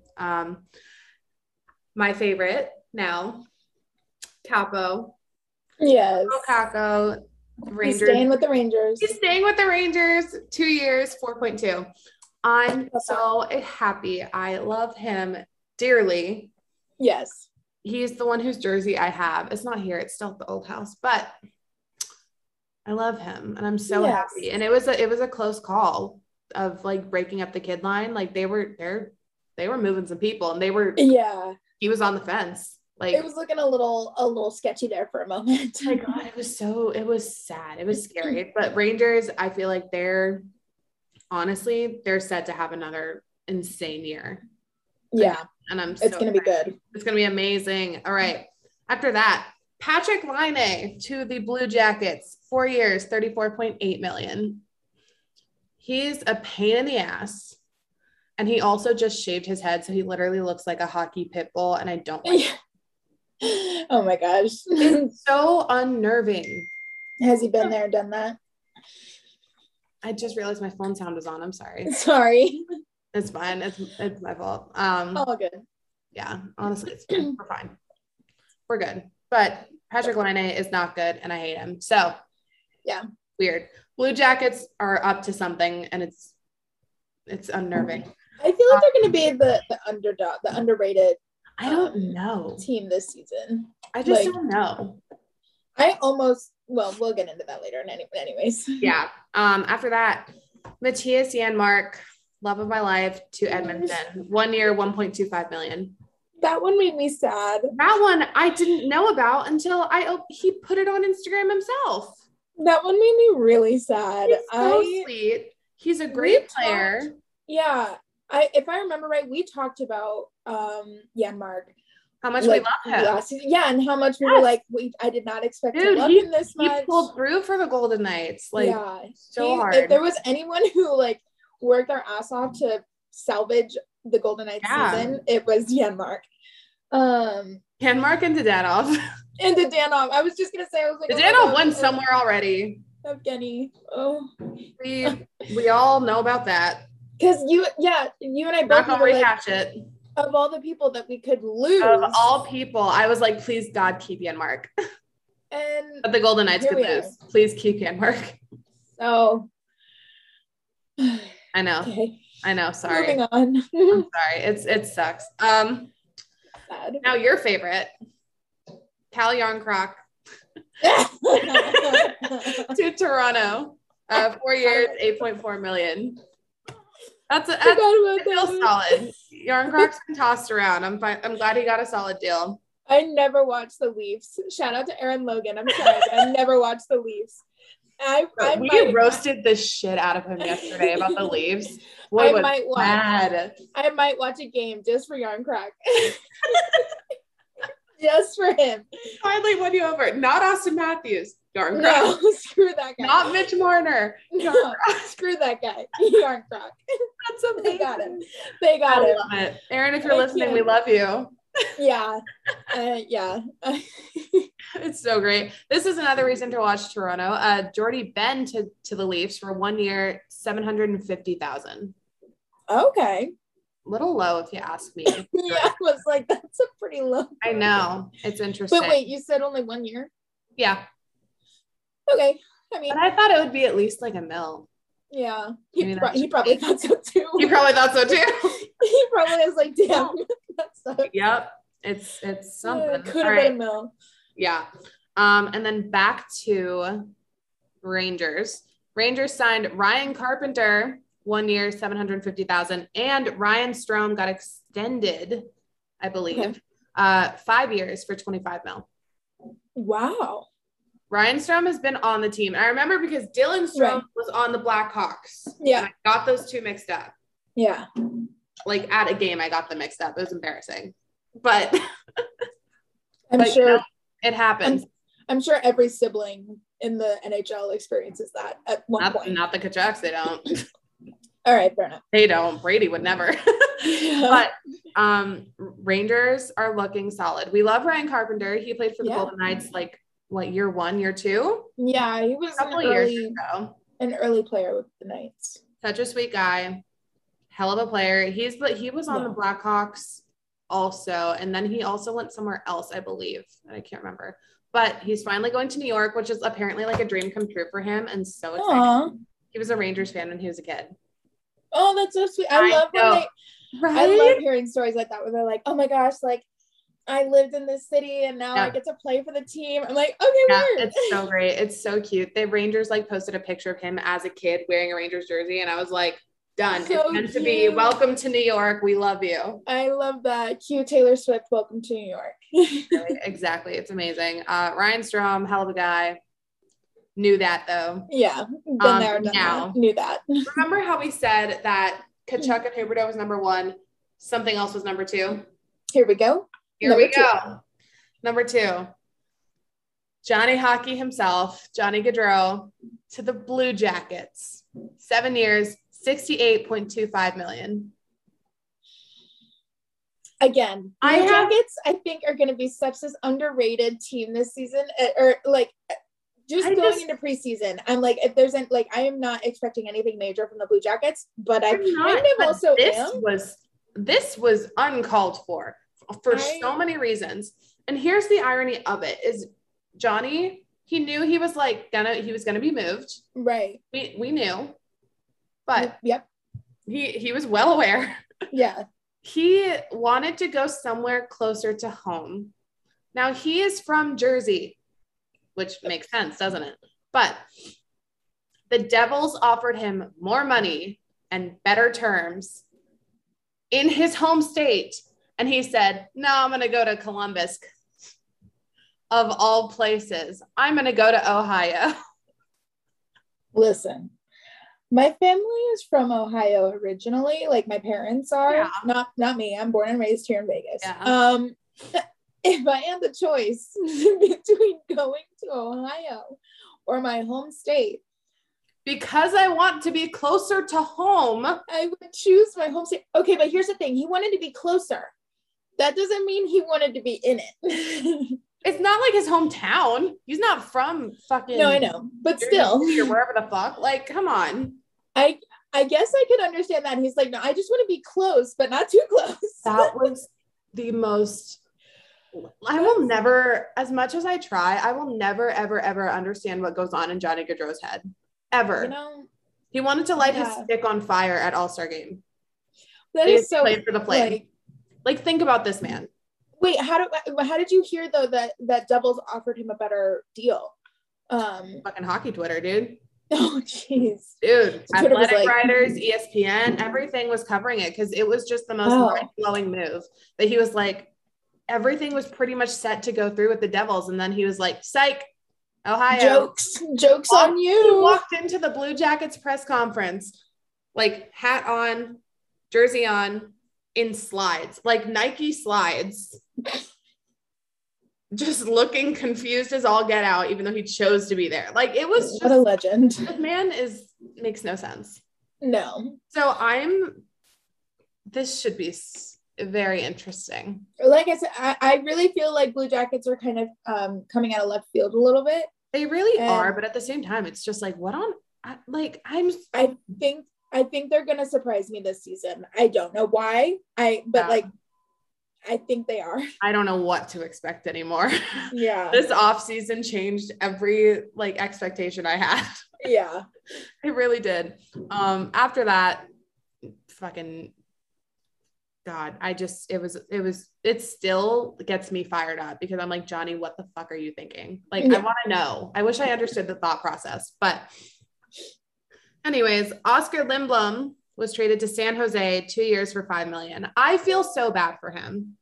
My favorite now, Capo. Yes. Kakko. Rangers. He's staying with the Rangers. He's staying with the Rangers. 2 years, 4.2. I'm so happy. I love him dearly. Yes. He's the one whose jersey I have. It's not here. It's still at the old house, but I love him and I'm so happy. And it was a close call of like breaking up the kid line. Like they were moving some people and he was on the fence. Like it was looking a little sketchy there for a moment. Oh my God, it was sad. It was scary. But Rangers, I feel like they're set to have another insane year. Yeah. And it's going to be good. It's going to be amazing. All right. After that, Patrick Laine to the Blue Jackets, 4 years, $34.8 million. He's a pain in the ass. And he also just shaved his head. So he literally looks like a hockey pit bull. And I don't like it. Oh my gosh. It's so unnerving. Has he been there and done that? I just realized my phone sound was on. I'm sorry. It's fine. It's my fault. All good. Yeah, honestly, it's fine. We're fine. We're good. But Patrick Laine is not good, and I hate him. So, yeah, weird. Blue Jackets are up to something, and it's unnerving. I feel like they're going to be the underdog, the underrated. I don't know team this season. I just don't know. We'll get into that later. Anyways. Yeah. After that, Matthias Janmark. Love of my life to Edmonton. 1 year, $1.25 million. That one made me sad. That one I didn't know about until he put it on Instagram himself. That one made me really sad. He's so sweet. He's a great player. If I remember right, we talked about Janmark. How much we love him. And how much we were like, I did not expect to love him this much. He pulled through for the Golden Knights. So hard. If there was anyone who worked their ass off to salvage the Golden Knights season, it was Janmark. Janmark and Dadonov. I was just gonna say, I was like, Dadonov went somewhere already. Evgeny. Oh, we all know about that. Because you and I both were rehash it. Of all the people that we could lose, of all people, I was like, please God, keep Janmark. But the Golden Knights could lose. Please keep Janmark. So. I know. Okay. I know. Sorry. Moving on. I'm sorry. It sucks. Sad. Now your favorite, Cal Yarncroc to Toronto. 4 years, $8.4 million. That's solid. Yarncroc's been tossed around. I'm fine. I'm glad he got a solid deal. I never watched the Leafs. Shout out to Aaron Logan. I'm sorry. I never watched the Leafs. We roasted the shit out of him yesterday about the Leafs. I might watch a game just for Yarncroc. Just for him. Finally won you over. Not Austin Matthews. Yarncroc. No, screw that guy. Not Mitch Marner. No, screw that guy. Yarncroc. That's amazing. They got him. I love it. Aaron, if you're listening, we love you. Yeah. It's so great. This is another reason to watch Toronto. Jordy Ben to the Leafs for 1 year, $750,000. Okay. Little low if you ask me. Yeah, I was like, that's a pretty low. I know. It's interesting. But wait, you said only 1 year? Yeah. Okay. But I thought it would be at least like $1 million. Yeah. He probably thought so too. He probably thought so too. He probably was like, damn, that sucks. Yep. It's something. Could have been a mill. Yeah. And then back to Rangers. Rangers signed Ryan Carpenter 1 year, $750,000, and Ryan Strome got extended, I believe, 5 years for $25 million. Wow. Ryan Strome has been on the team. And I remember because Dylan Strome was on the Blackhawks. Yeah. I got those two mixed up. Yeah. Like at a game, I got them mixed up. It was embarrassing. But I'm sure you know, it happens. I'm sure every sibling in the NHL experiences that at one point. Not the Kachucks, they don't. All right, fair enough. They don't. Brady would never. But Rangers are looking solid. We love Ryan Carpenter. He played for the Golden Knights like what, year 1, year 2? Yeah, he was a couple years ago. An early player with the Knights. Such a sweet guy. Hell of a player. He was on the Blackhawks also, and then he also went somewhere else, I believe. I can't remember. But he's finally going to New York, which is apparently like a dream come true for him, and so exciting. Aww. He was a Rangers fan when he was a kid. Oh, that's so sweet. I love hearing stories like that where they're like, oh my gosh, like I lived in this city and now I get to play for the team. I'm like, okay, weird. It's so great. It's so cute. The Rangers like posted a picture of him as a kid wearing a Rangers jersey, and I was like, done. So it's meant to be. Welcome to New York. We love you. I love that. Cute Taylor Swift. Welcome to New York. Exactly. It's amazing. Ryan Strome, hell of a guy. Knew that though. Yeah. Been there, done now. That. Knew that. Remember how we said that Tkachuk and Huberdeau was number 1, something else was number 2? Here we go. Number 2. Johnny Hockey himself, Johnny Gaudreau, to the Blue Jackets. 7 years, $68.25 million. Again, Blue Jackets, I think, are going to be such this underrated team this season, or like going into preseason. I'm like, if there's I am not expecting anything major from the Blue Jackets, but this was uncalled for so many reasons. And here's the irony of it is Johnny, he knew he was gonna be moved. Right. We knew. But yep. He was well aware. Yeah. He wanted to go somewhere closer to home. Now he is from Jersey, which makes sense, doesn't it? But the Devils offered him more money and better terms in his home state. And he said, no, I'm going to go to Columbus. Of all places, I'm going to go to Ohio. Listen. My family is from Ohio originally, like my parents are, not me. I'm born and raised here in Vegas. Yeah. If I had the choice between going to Ohio or my home state, because I want to be closer to home, I would choose my home state. Okay, but here's the thing. He wanted to be closer. That doesn't mean he wanted to be in it. It's not like his hometown. He's not from fucking. No, I know, but still, or wherever the fuck. Like, come on. I guess I could understand that. He's like, no, I just want to be close, but not too close. That was the most. I will never, as much as I try, I will never, ever, ever understand what goes on in Johnny Gaudreau's head. Ever. He wanted to light his stick on fire at All-Star game. That is so. Played for the Flame. Like, think about this man. Wait, how did you hear though that Devils offered him a better deal? Fucking hockey Twitter, dude. Oh jeez, dude. Athletic Writers, ESPN, everything was covering it because it was just the most mind-blowing move. That he was like, everything was pretty much set to go through with the Devils, and then he was like, "Psych, Ohio, jokes on you." He walked into the Blue Jackets press conference, like hat on, jersey on, in slides, like Nike slides. Just looking confused as all get out, even though he chose to be there. Like, it was just, what a legend. This man makes no sense. No. So this should be very interesting. Like I said, I really feel like Blue Jackets are kind of coming out of left field a little bit. They really are, but at the same time, it's just like, I think they're gonna surprise me this season. I don't know why. I think they are. I don't know what to expect anymore. Yeah. This off season changed every expectation I had. Yeah. It really did. After that, fucking God, it still gets me fired up because I'm like, Johnny, what the fuck are you thinking? Like, I want to know. I wish I understood the thought process. But anyways, Oscar Lindblom was traded to San Jose 2 years for $5 million. I feel so bad for him.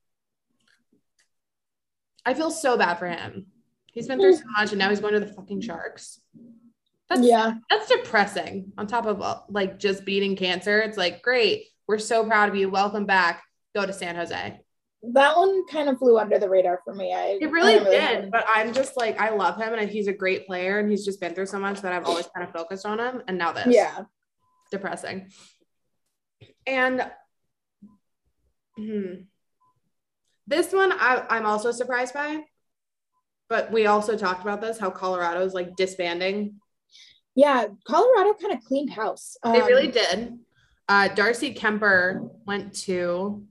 He's been through so much and now he's going to the fucking Sharks. That's depressing. On top of like just beating cancer. It's like, great. We're so proud of you. Welcome back. Go to San Jose. That one kind of flew under the radar for me. It really did, but I'm just like, I love him and he's a great player and he's just been through so much that I've always kind of focused on him. And now this. Yeah. Depressing. And this one I'm also surprised by, but we also talked about this, how Colorado is like disbanding. Yeah, Colorado kind of cleaned house. They really did. Darcy Kemper went to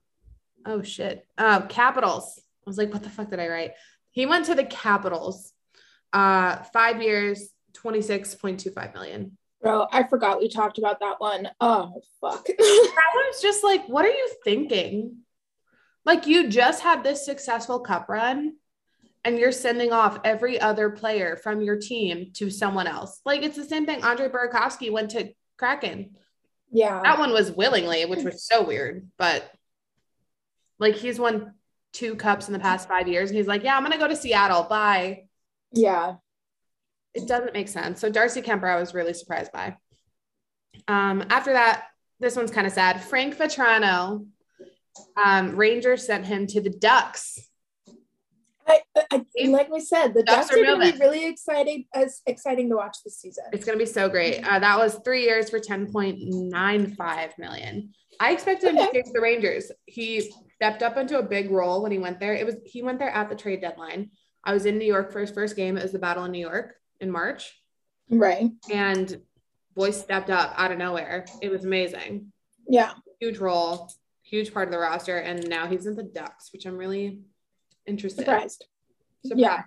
Capitals. I was like, what the fuck did I write? He went to the Capitals. 5 years, $26.25 million. Bro, I forgot we talked about that one. Oh, fuck. That one's just like, what are you thinking? Like, you just had this successful cup run and you're sending off every other player from your team to someone else. Like, it's the same thing. Andre Burakovsky went to Kraken. Yeah. That one was willingly, which was so weird. But, like, he's won 2 cups in the past 5 years. And he's like, yeah, I'm going to go to Seattle. Bye. Yeah. It doesn't make sense. So Darcy Kemper, I was really surprised by. After that, this one's kind of sad. Frank Vatrano, Rangers sent him to the Ducks. I like we said, the Ducks are going to be really exciting to watch this season. It's going to be so great. That was 3 years for $10.95 million. I expected him to take the Rangers. He stepped up into a big role when he went there. He went there at the trade deadline. I was in New York for his first game. It was the Battle in New York in March. Right. And boy stepped up out of nowhere. It was amazing. Yeah. Huge role, huge part of the roster. And now he's in the Ducks, which I'm really interested. Surprised. Yeah.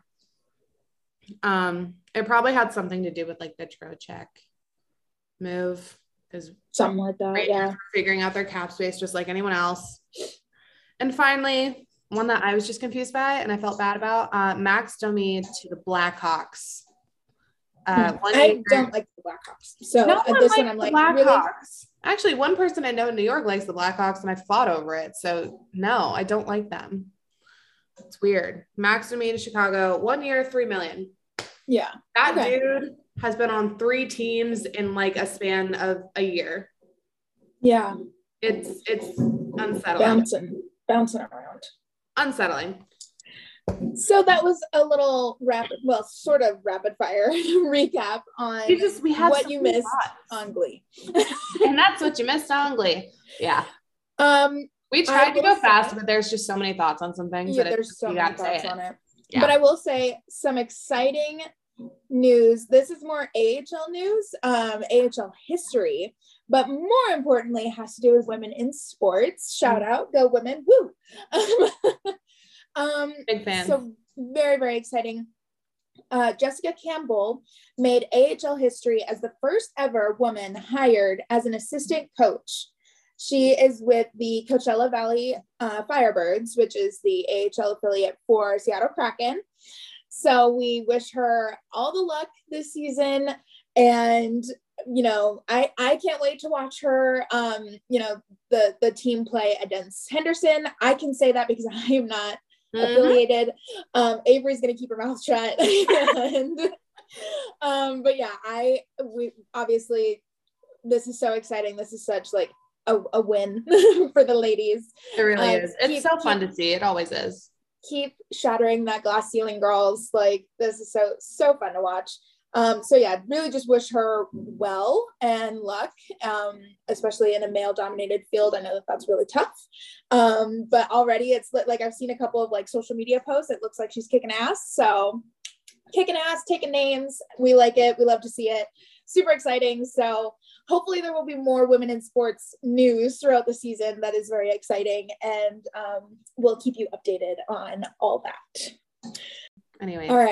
It probably had something to do with like the Trocheck move. Because something like that. Yeah. Figuring out their cap space just like anyone else. And finally, one that I was just confused by and I felt bad about, Max Domi to the Blackhawks. I don't like the Blackhawks. So no at this one, I'm like, Blackhawks. really? Actually, one person I know in New York likes the Blackhawks and I fought over it. So no, I don't like them. It's weird. Max Domi to Chicago, 1 year, $3 million. Yeah. That dude has been on 3 teams in like a span of a year. Yeah. It's unsettling. Bouncing around. Unsettling. So that was a little sort of rapid fire recap on what you missed on Glee. And that's what you missed on Glee. Yeah. We tried to go fast, but there's just so many thoughts on some things. Yeah, there's so many thoughts on it. Yeah. But I will say some exciting news. This is more AHL news, AHL history, but more importantly, it has to do with women in sports. Shout out, go women, woo! Big fan. So very, very exciting. Jessica Campbell made AHL history as the first ever woman hired as an assistant coach. She is with the Coachella Valley Firebirds, which is the AHL affiliate for Seattle Kraken. So we wish her all the luck this season. And, you know, I can't wait to watch her, you know, the team play against Henderson. I can say that because I am not affiliated. Avery's going to keep her mouth shut. But yeah, we obviously, this is so exciting. This is such like a win for the ladies. It really is. It's so fun to see. It always is. Keep shattering that glass ceiling, girls. Like, this is so fun to watch. So yeah, really just wish her well and luck, especially in a male dominated field. I know that that's really tough. But already it's like, I've seen a couple of like social media posts. It looks like she's kicking ass. So kicking ass, taking names. We like it. We love to see it. Super exciting. So hopefully there will be more women in sports news throughout the season. That is very exciting. And we'll keep you updated on all that. Anyway. All right.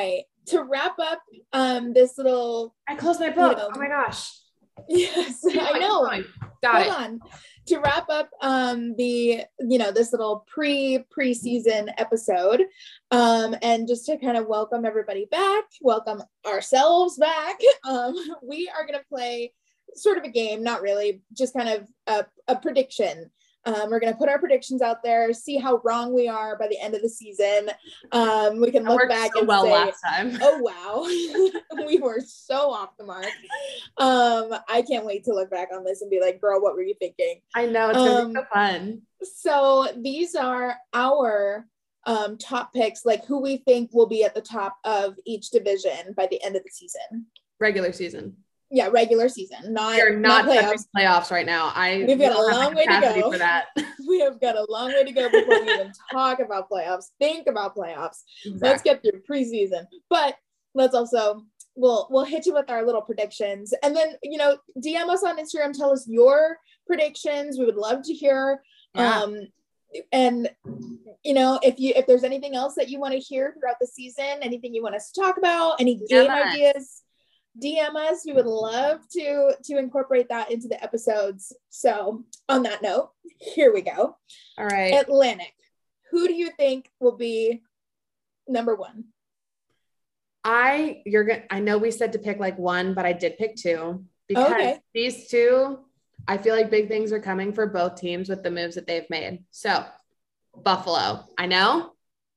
to wrap up this little, I closed my book. Oh my gosh. Yes, I know. Hold on. To wrap up this little preseason episode, and just to kind of welcome everybody back, welcome ourselves back, we are going to play sort of a game, not really, just kind of a prediction. We're going to put our predictions out there, see how wrong we are by the end of the season. We can look back and say, last time. Oh, wow. We were so off the mark. I can't wait to look back on this and be like, girl, what were you thinking? I know, it's going to be so fun. So these are our top picks, like who we think will be at the top of each division by the end of the season. Regular season. Yeah, regular season, not playoffs right now. We've got a long way to go for that. We have got a long way to go before we even talk about playoffs. Think about playoffs. Exactly. Let's get through preseason, but let's also we'll hit you with our little predictions, and then DM us on Instagram. Tell us your predictions. We would love to hear. Yeah. And if there's anything else that you want to hear throughout the season, anything you want us to talk about, any game ideas. DM us. We would love to incorporate that into the episodes. So on that note, here we go. All right. Atlantic. Who do you think will be number one? I know we said to pick like one, but I did pick two because these two, I feel like big things are coming for both teams with the moves that they've made. So Buffalo. I know.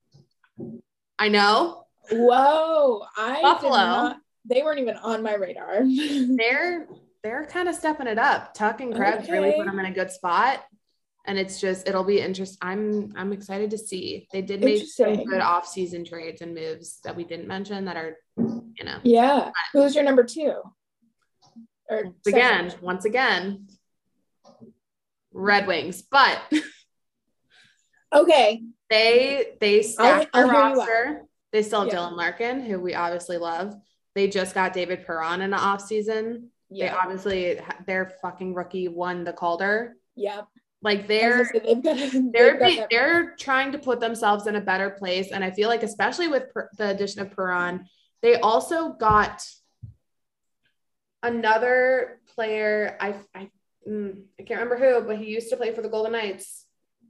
Whoa. Buffalo. They weren't even on my radar. They're kind of stepping it up. Tuck and Krebs really put them in a good spot. And it'll be interesting. I'm excited to see. They did make some good off-season trades and moves that we didn't mention that are, Yeah. Who's your number two? Once again, Red Wings. But okay. They stacked their roster. They still have Dylan Larkin, who we obviously love. They just got David Perron in the offseason. Yeah. They obviously, their fucking rookie won the Calder. Yeah. Like they're trying to put themselves in a better place. And I feel like, especially with the addition of Perron, they also got another player. I can't remember who, but he used to play for the Golden Knights.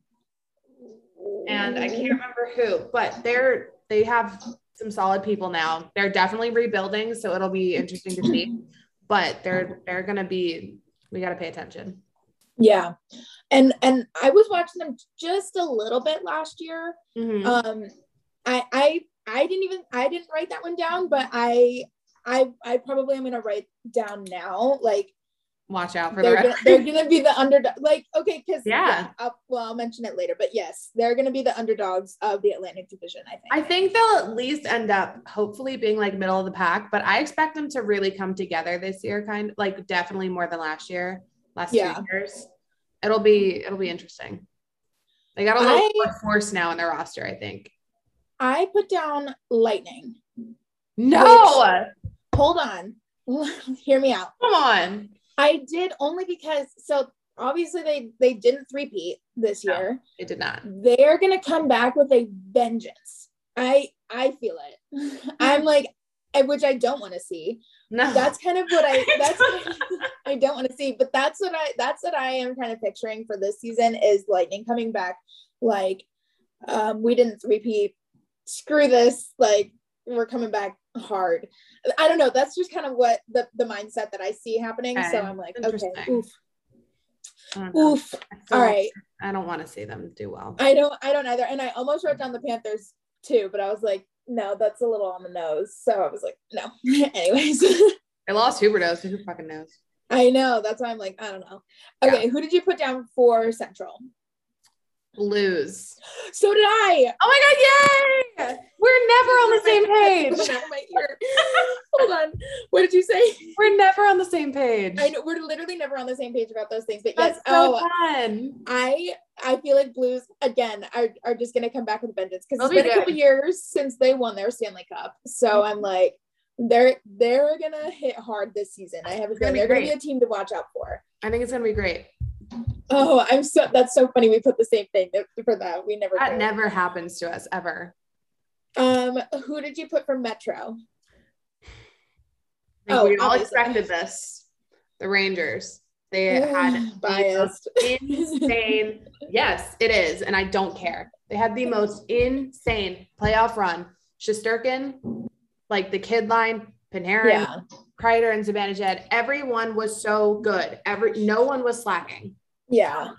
And I can't remember who, but they have some solid people now. They're definitely rebuilding, so it'll be interesting to see. But they're gonna be. We got to pay attention. Yeah, and I was watching them just a little bit last year. Mm-hmm. I didn't write that one down, but I probably am gonna write down now. Like, watch out for they're gonna be the underdog. Like, okay, because I'll mention it later, but yes, they're gonna be the underdogs of the Atlantic Division. I think they'll at least end up hopefully being like middle of the pack, but I expect them to really come together this year, kind of like definitely more than last 2 years. It'll be interesting. They got a little more force now in their roster, I think. I put down Lightning. No, hold on. Hear me out. Come on. I did only because, so obviously they didn't three-peat this year. No, they did not. They're going to come back with a vengeance. I feel it. I'm like, which I don't want to see. No. That's kind of what I don't want to see, but that's what I am kind of picturing for this season is Lightning coming back. Like, we didn't three-peat. Screw this. Like, we're coming back hard. I don't know. That's just kind of what the mindset that I see happening. Okay. So I'm like, okay, oof. All right. I don't want to see them do well. I don't either. And I almost wrote down the Panthers too, but I was like, no, that's a little on the nose. So I was like, no. Anyways. They lost Huberdeau, so who fucking knows? I know. That's why I'm like, I don't know. Okay, Who did you put down for Central? Blues. So did I. Oh my God, yay! We're never on the same page. My ear. Hold on. What did you say? We're never on the same page. I know we're literally never on the same page about those things. But that's so fun. I feel like Blues again are just gonna come back with a vengeance because it's been a couple years since they won their Stanley Cup. So I'm like, they're gonna hit hard this season. I have a feeling they're gonna be a team to watch out for. I think it's gonna be great. Oh, that's so funny. We put the same thing for that. We never. That never happens to us ever. Who did you put for Metro? We all expected this. The Rangers. They had biased. insane. Yes, it is. And I don't care. They had the most insane playoff run. Shesterkin, like the kid line, Panarin, Kreider, and Zibanejad. Everyone was so good. No one was slacking. Yeah.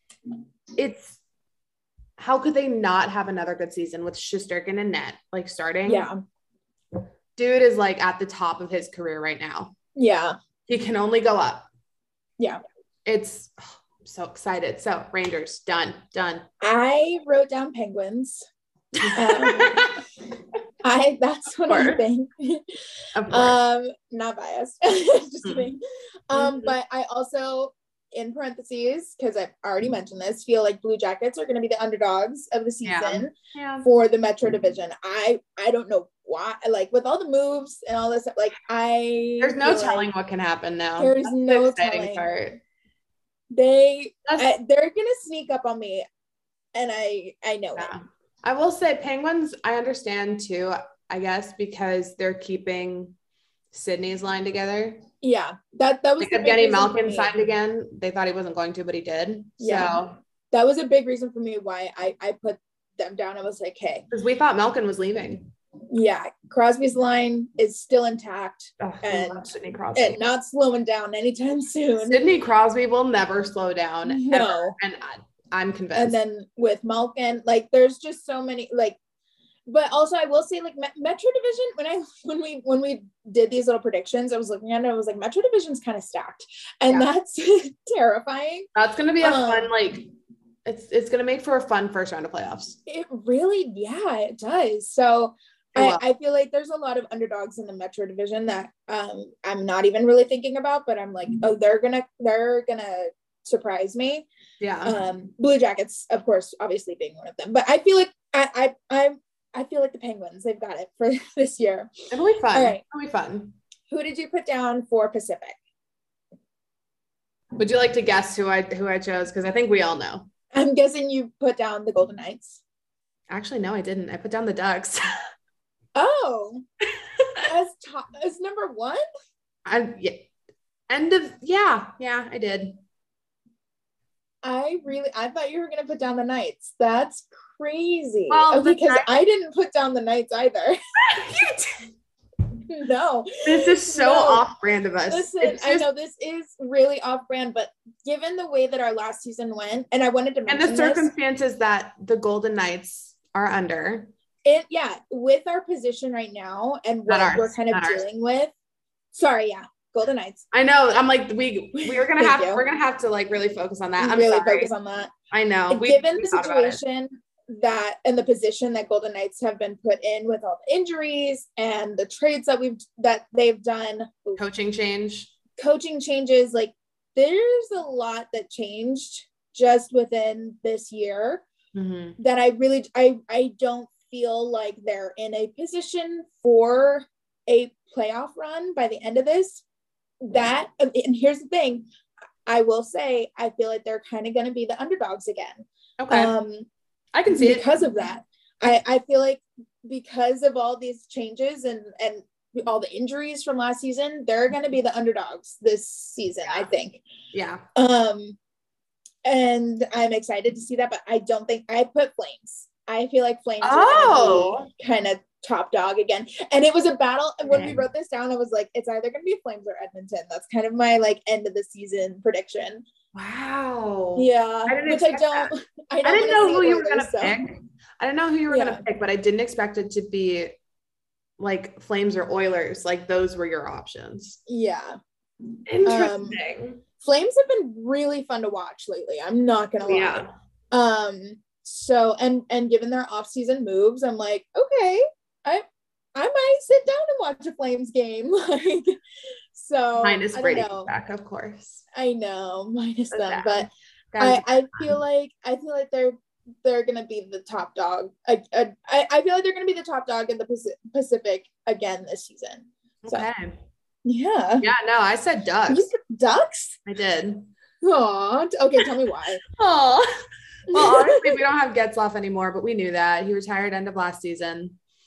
How could they not have another good season with Shesterkin and net, like starting? Yeah. Dude is like at the top of his career right now. Yeah. He can only go up. I'm so excited. So Rangers, done. I wrote down Penguins. That's what I think. Not biased. Just kidding. But I also, in parentheses, because I've already mentioned this, feel like Blue Jackets are going to be the underdogs of the season for the Metro Division. I don't know why, like with all the moves and all this stuff, like there's no telling what can happen now. There's no telling. Part. They're gonna sneak up on me, and I know it. I will say Penguins, I understand too, I guess, because they're keeping Sydney's line together. Yeah, that was like Evgeny Malkin signed again. They thought he wasn't going to, but he did. Yeah, so that was a big reason for me why I put them down. I was like, hey, because we thought Malkin was leaving. Yeah, Crosby's line is still intact and not slowing down anytime soon. Sidney Crosby will never slow down. No, ever. And I'm convinced. And then with Malkin, like there's just so many but also I will say like Metro Division, when we did these little predictions, I was looking at it, I was like, Metro Division's kind of stacked, and that's terrifying. That's gonna be a fun it's gonna make for a fun first round of playoffs. It really, it does. So I feel like there's a lot of underdogs in the Metro Division that I'm not even really thinking about, but I'm like, oh, they're gonna surprise me. Yeah. Blue Jackets, of course, obviously being one of them, but I feel like I feel like the Penguins, they've got it for this year. It'll be fun. All right. It'll be fun. Who did you put down for Pacific? Would you like to guess who I chose? Because I think we all know. I'm guessing you put down the Golden Knights. Actually, no, I didn't. I put down the Ducks. Oh, as number one? I did. I thought you were going to put down the Knights. That's crazy. Well, because I didn't put down the Knights either. No. This is so off-brand of us. Listen, I know this is really off-brand, but given the way that our last season went, and I wanted to mention and the circumstances that the Golden Knights are under. With our position right now and what we're kind of dealing with. Sorry, Golden Knights. I know. I'm like, we're gonna have to like really focus on that. I'm really focus on that. I know. Given the situation that and the position that Golden Knights have been put in with all the injuries and the trades that they've done, coaching changes, like there's a lot that changed just within this year that I don't feel like they're in a position for a playoff run by the end of this. And here's the thing, I will say I feel like they're kind of going to be the underdogs again. Okay. I can see because of that. I feel like because of all these changes and all the injuries from last season, they're going to be the underdogs this season, I think. Yeah. And I'm excited to see that, but I don't think I put Flames. I feel like Flames are kind of top dog again. And it was a battle. And when we wrote this down, I was like, it's either going to be Flames or Edmonton. That's kind of my like end of the season prediction. Wow. Yeah. I didn't know who you were going to pick. I didn't know who you were going to pick, but I didn't expect it to be like Flames or Oilers. Like those were your options. Yeah. Interesting. Flames have been really fun to watch lately. I'm not going to lie. Yeah. So, and given their off-season moves, I'm like, okay, I might sit down and watch a Flames game. Like, so minus Brady back, of course. I know, minus them, but I feel like they're gonna be the top dog. I feel like they're gonna be the top dog in the Pacific again this season. So, okay. Yeah. Yeah. No, I said Ducks. You said Ducks? I did. Oh, okay. Tell me why. Oh. Well, honestly, we don't have Getzlaf anymore, but we knew that. He retired end of last season.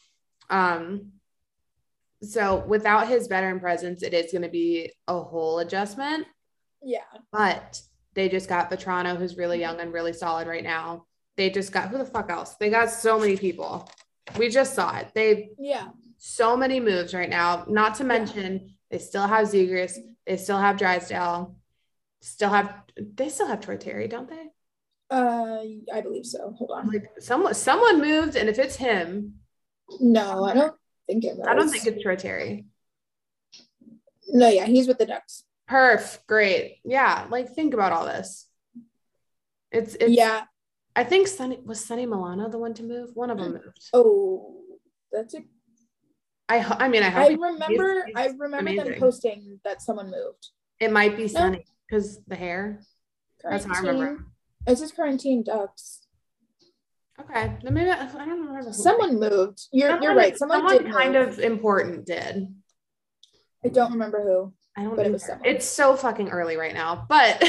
So without his veteran presence, it is going to be a whole adjustment. Yeah. But they just got Vetrano, who's really young and really solid right now. They just got, who the fuck else? They got so many people. We just saw it. So many moves right now. Not to mention, they still have Zegras. They still have Drysdale. They still have Troy Terry, don't they? I believe so. Hold on. Like someone moved, and if it's him. No, I don't think it was. I don't think it's Troy Terry. No, yeah, he's with the Ducks. Perf, great. Yeah, like think about all this. It's yeah. I think Sonny Milano the one to move. One of them moved. Oh, that's it. I remember amazing. them posting that someone moved. It might be Sonny because the hair. That's how I remember. It's just Quarantine Ducks. Okay, then maybe I don't remember. Someone moved. You're right. Someone kind of important did. I don't remember who. I don't know. It was someone. It's so fucking early right now, but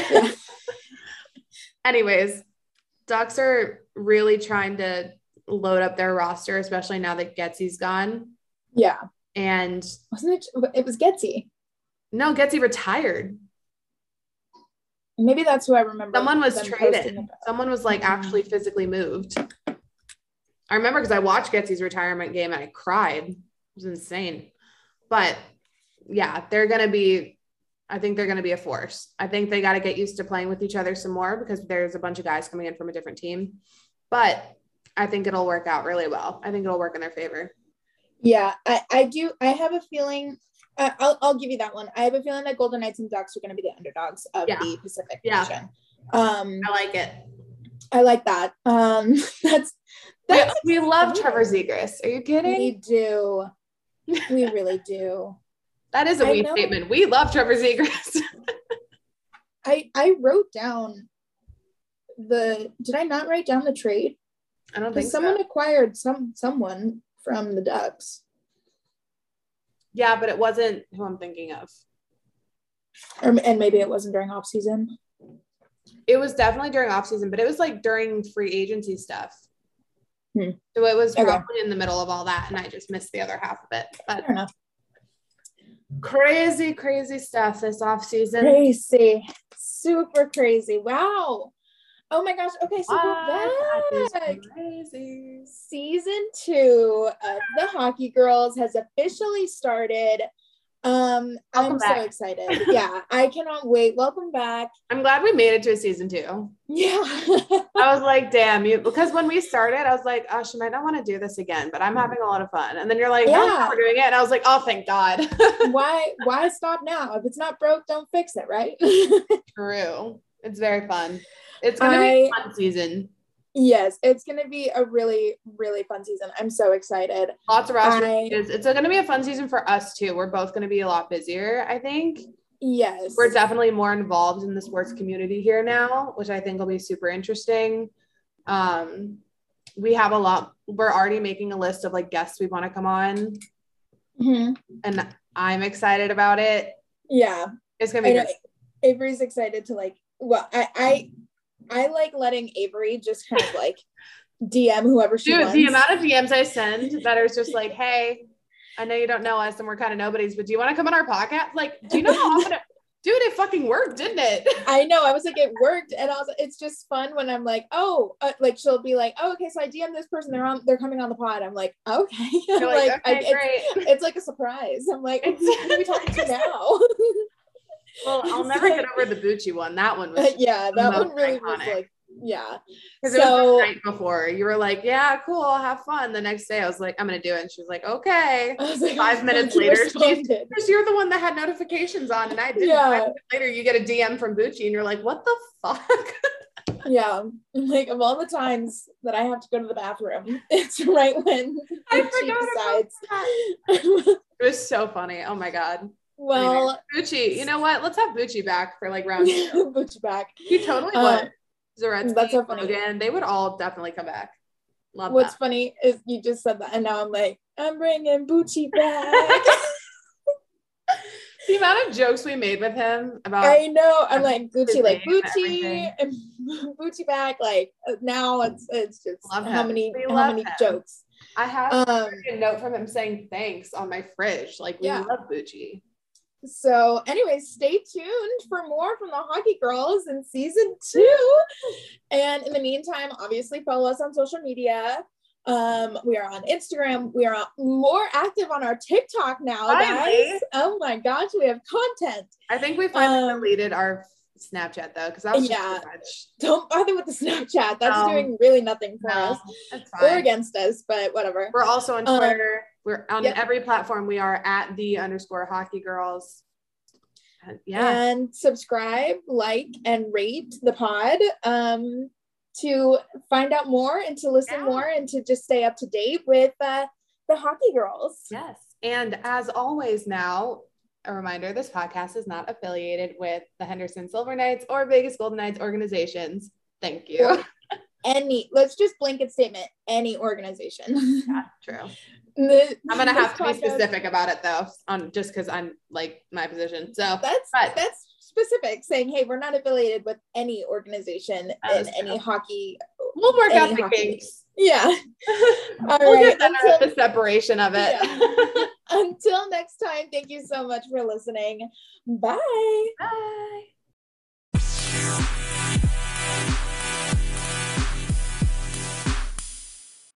anyways, Ducks are really trying to load up their roster, especially now that Getsy's gone. Yeah. And wasn't it was Getsy? No, Getsy retired. Maybe that's who I remember. Someone was traded. Someone was like actually physically moved. I remember because I watched Getsy's retirement game and I cried. It was insane. But yeah, I think they're going to be a force. I think they got to get used to playing with each other some more because there's a bunch of guys coming in from a different team. But I think it'll work out really well. I think it'll work in their favor. Yeah, I do. I have a feeling. I'll give you that one. I have a feeling that Golden Knights and Ducks are going to be the underdogs of the Pacific Division. I like it. I like that. We love Trevor Zegras. Are you kidding? We do. We really do. That is a weak statement. We love Trevor Zegras. I wrote down did I not write down the trade? I don't think someone acquired someone from the Ducks. Yeah, but it wasn't who I'm thinking of. And maybe it wasn't during off season. It was definitely during off season, but it was like during free agency stuff. So it was probably in the middle of all that, and I just missed the other half of it. But fair enough. Crazy stuff this off season. Crazy, super crazy. Wow. Oh my gosh. Okay, so we're back. Crazy. Season 2 of The Hockey Girls has officially started. I'm so excited. Yeah, I cannot wait. Welcome back. I'm glad we made it to a season 2. Yeah. I was like, damn, because when we started, I was like, oh, she might not want to do this again, but I'm having a lot of fun. And then you're like, yeah, we're doing it. And I was like, oh, thank God. Why stop now? If it's not broke, don't fix it, right? True. It's very fun. It's going to be a fun season. Yes, it's going to be a really, really fun season. I'm so excited. Lots of roster changes. It's going to be a fun season for us too. We're both going to be a lot busier, I think. Yes. We're definitely more involved in the sports community here now, which I think will be super interesting. We have a lot. We're already making a list of like guests we want to come on. Mm-hmm. And I'm excited about it. Yeah. It's going to be great. Avery's excited to I like letting Avery just kind of like DM whoever she wants. The amount of DMs I send that are just like, hey, I know you don't know us and we're kind of nobodies, but do you want to come on our podcast? Like, do you know how often dude, it fucking worked, didn't it? I know. I was like, it worked. And also it's just fun when I'm like, like she'll be like, oh, okay, so I DM this person, they're coming on the pod. I'm like, okay. You're like, okay, great. It's like a surprise. I'm like, who are we talking to now? Well, I'll never get over the Bucci one. That one was that one really iconic. Was like, yeah. Because it was the night before. You were like, yeah, cool, I'll have fun. The next day I was like, I'm gonna do it. And she was like, okay. I was like, 5 minutes later, because you're the one that had notifications on and I didn't. 5 minutes later, you get a DM from Bucci and you're like, what the fuck? Yeah. Like of all the times that I have to go to the bathroom, it's right when I decides. It was so funny. Oh my God. Well, anyway, Bucci, you know what? Let's have Bucci back for like round 2. Bucci back. He totally would. Zaretsky, that's so funny. Logan, they would all definitely come back. Love What's that. funny is you just said that, and now I'm like, I'm bringing Bucci back. The amount of jokes we made with him about. I know. I'm like Bucci and Bucci back. Like now, it's just how many jokes. I have a note from him saying thanks on my fridge. Like, we love Bucci. So anyways, stay tuned for more from the Hockey Girls in season 2. And in the meantime, obviously follow us on social media. We are on Instagram. We are more active on our TikTok now, guys. Oh my gosh, we have content. I think we finally deleted our Snapchat though, because that was just too much. Don't bother with the Snapchat. That's doing really nothing for us or against us, but whatever. We're also on Twitter. We're on every platform. We are at _Hockey Girls. And subscribe, like, and rate the pod to find out more and to listen more and to just stay up to date with the Hockey Girls. Yes. And as always now, a reminder, this podcast is not affiliated with the Henderson Silver Knights or Vegas Golden Knights organizations. Thank you. Let's just blanket statement, any organization. Yeah, true. I'm going to have to be specific about it though, just because I'm like my position. So that's specific, saying, hey, we're not affiliated with any organization in any hockey. We'll work out the kinks. Yeah. All we'll right. Get better at the separation of it. Yeah. Until next time, thank you so much for listening. Bye. Bye.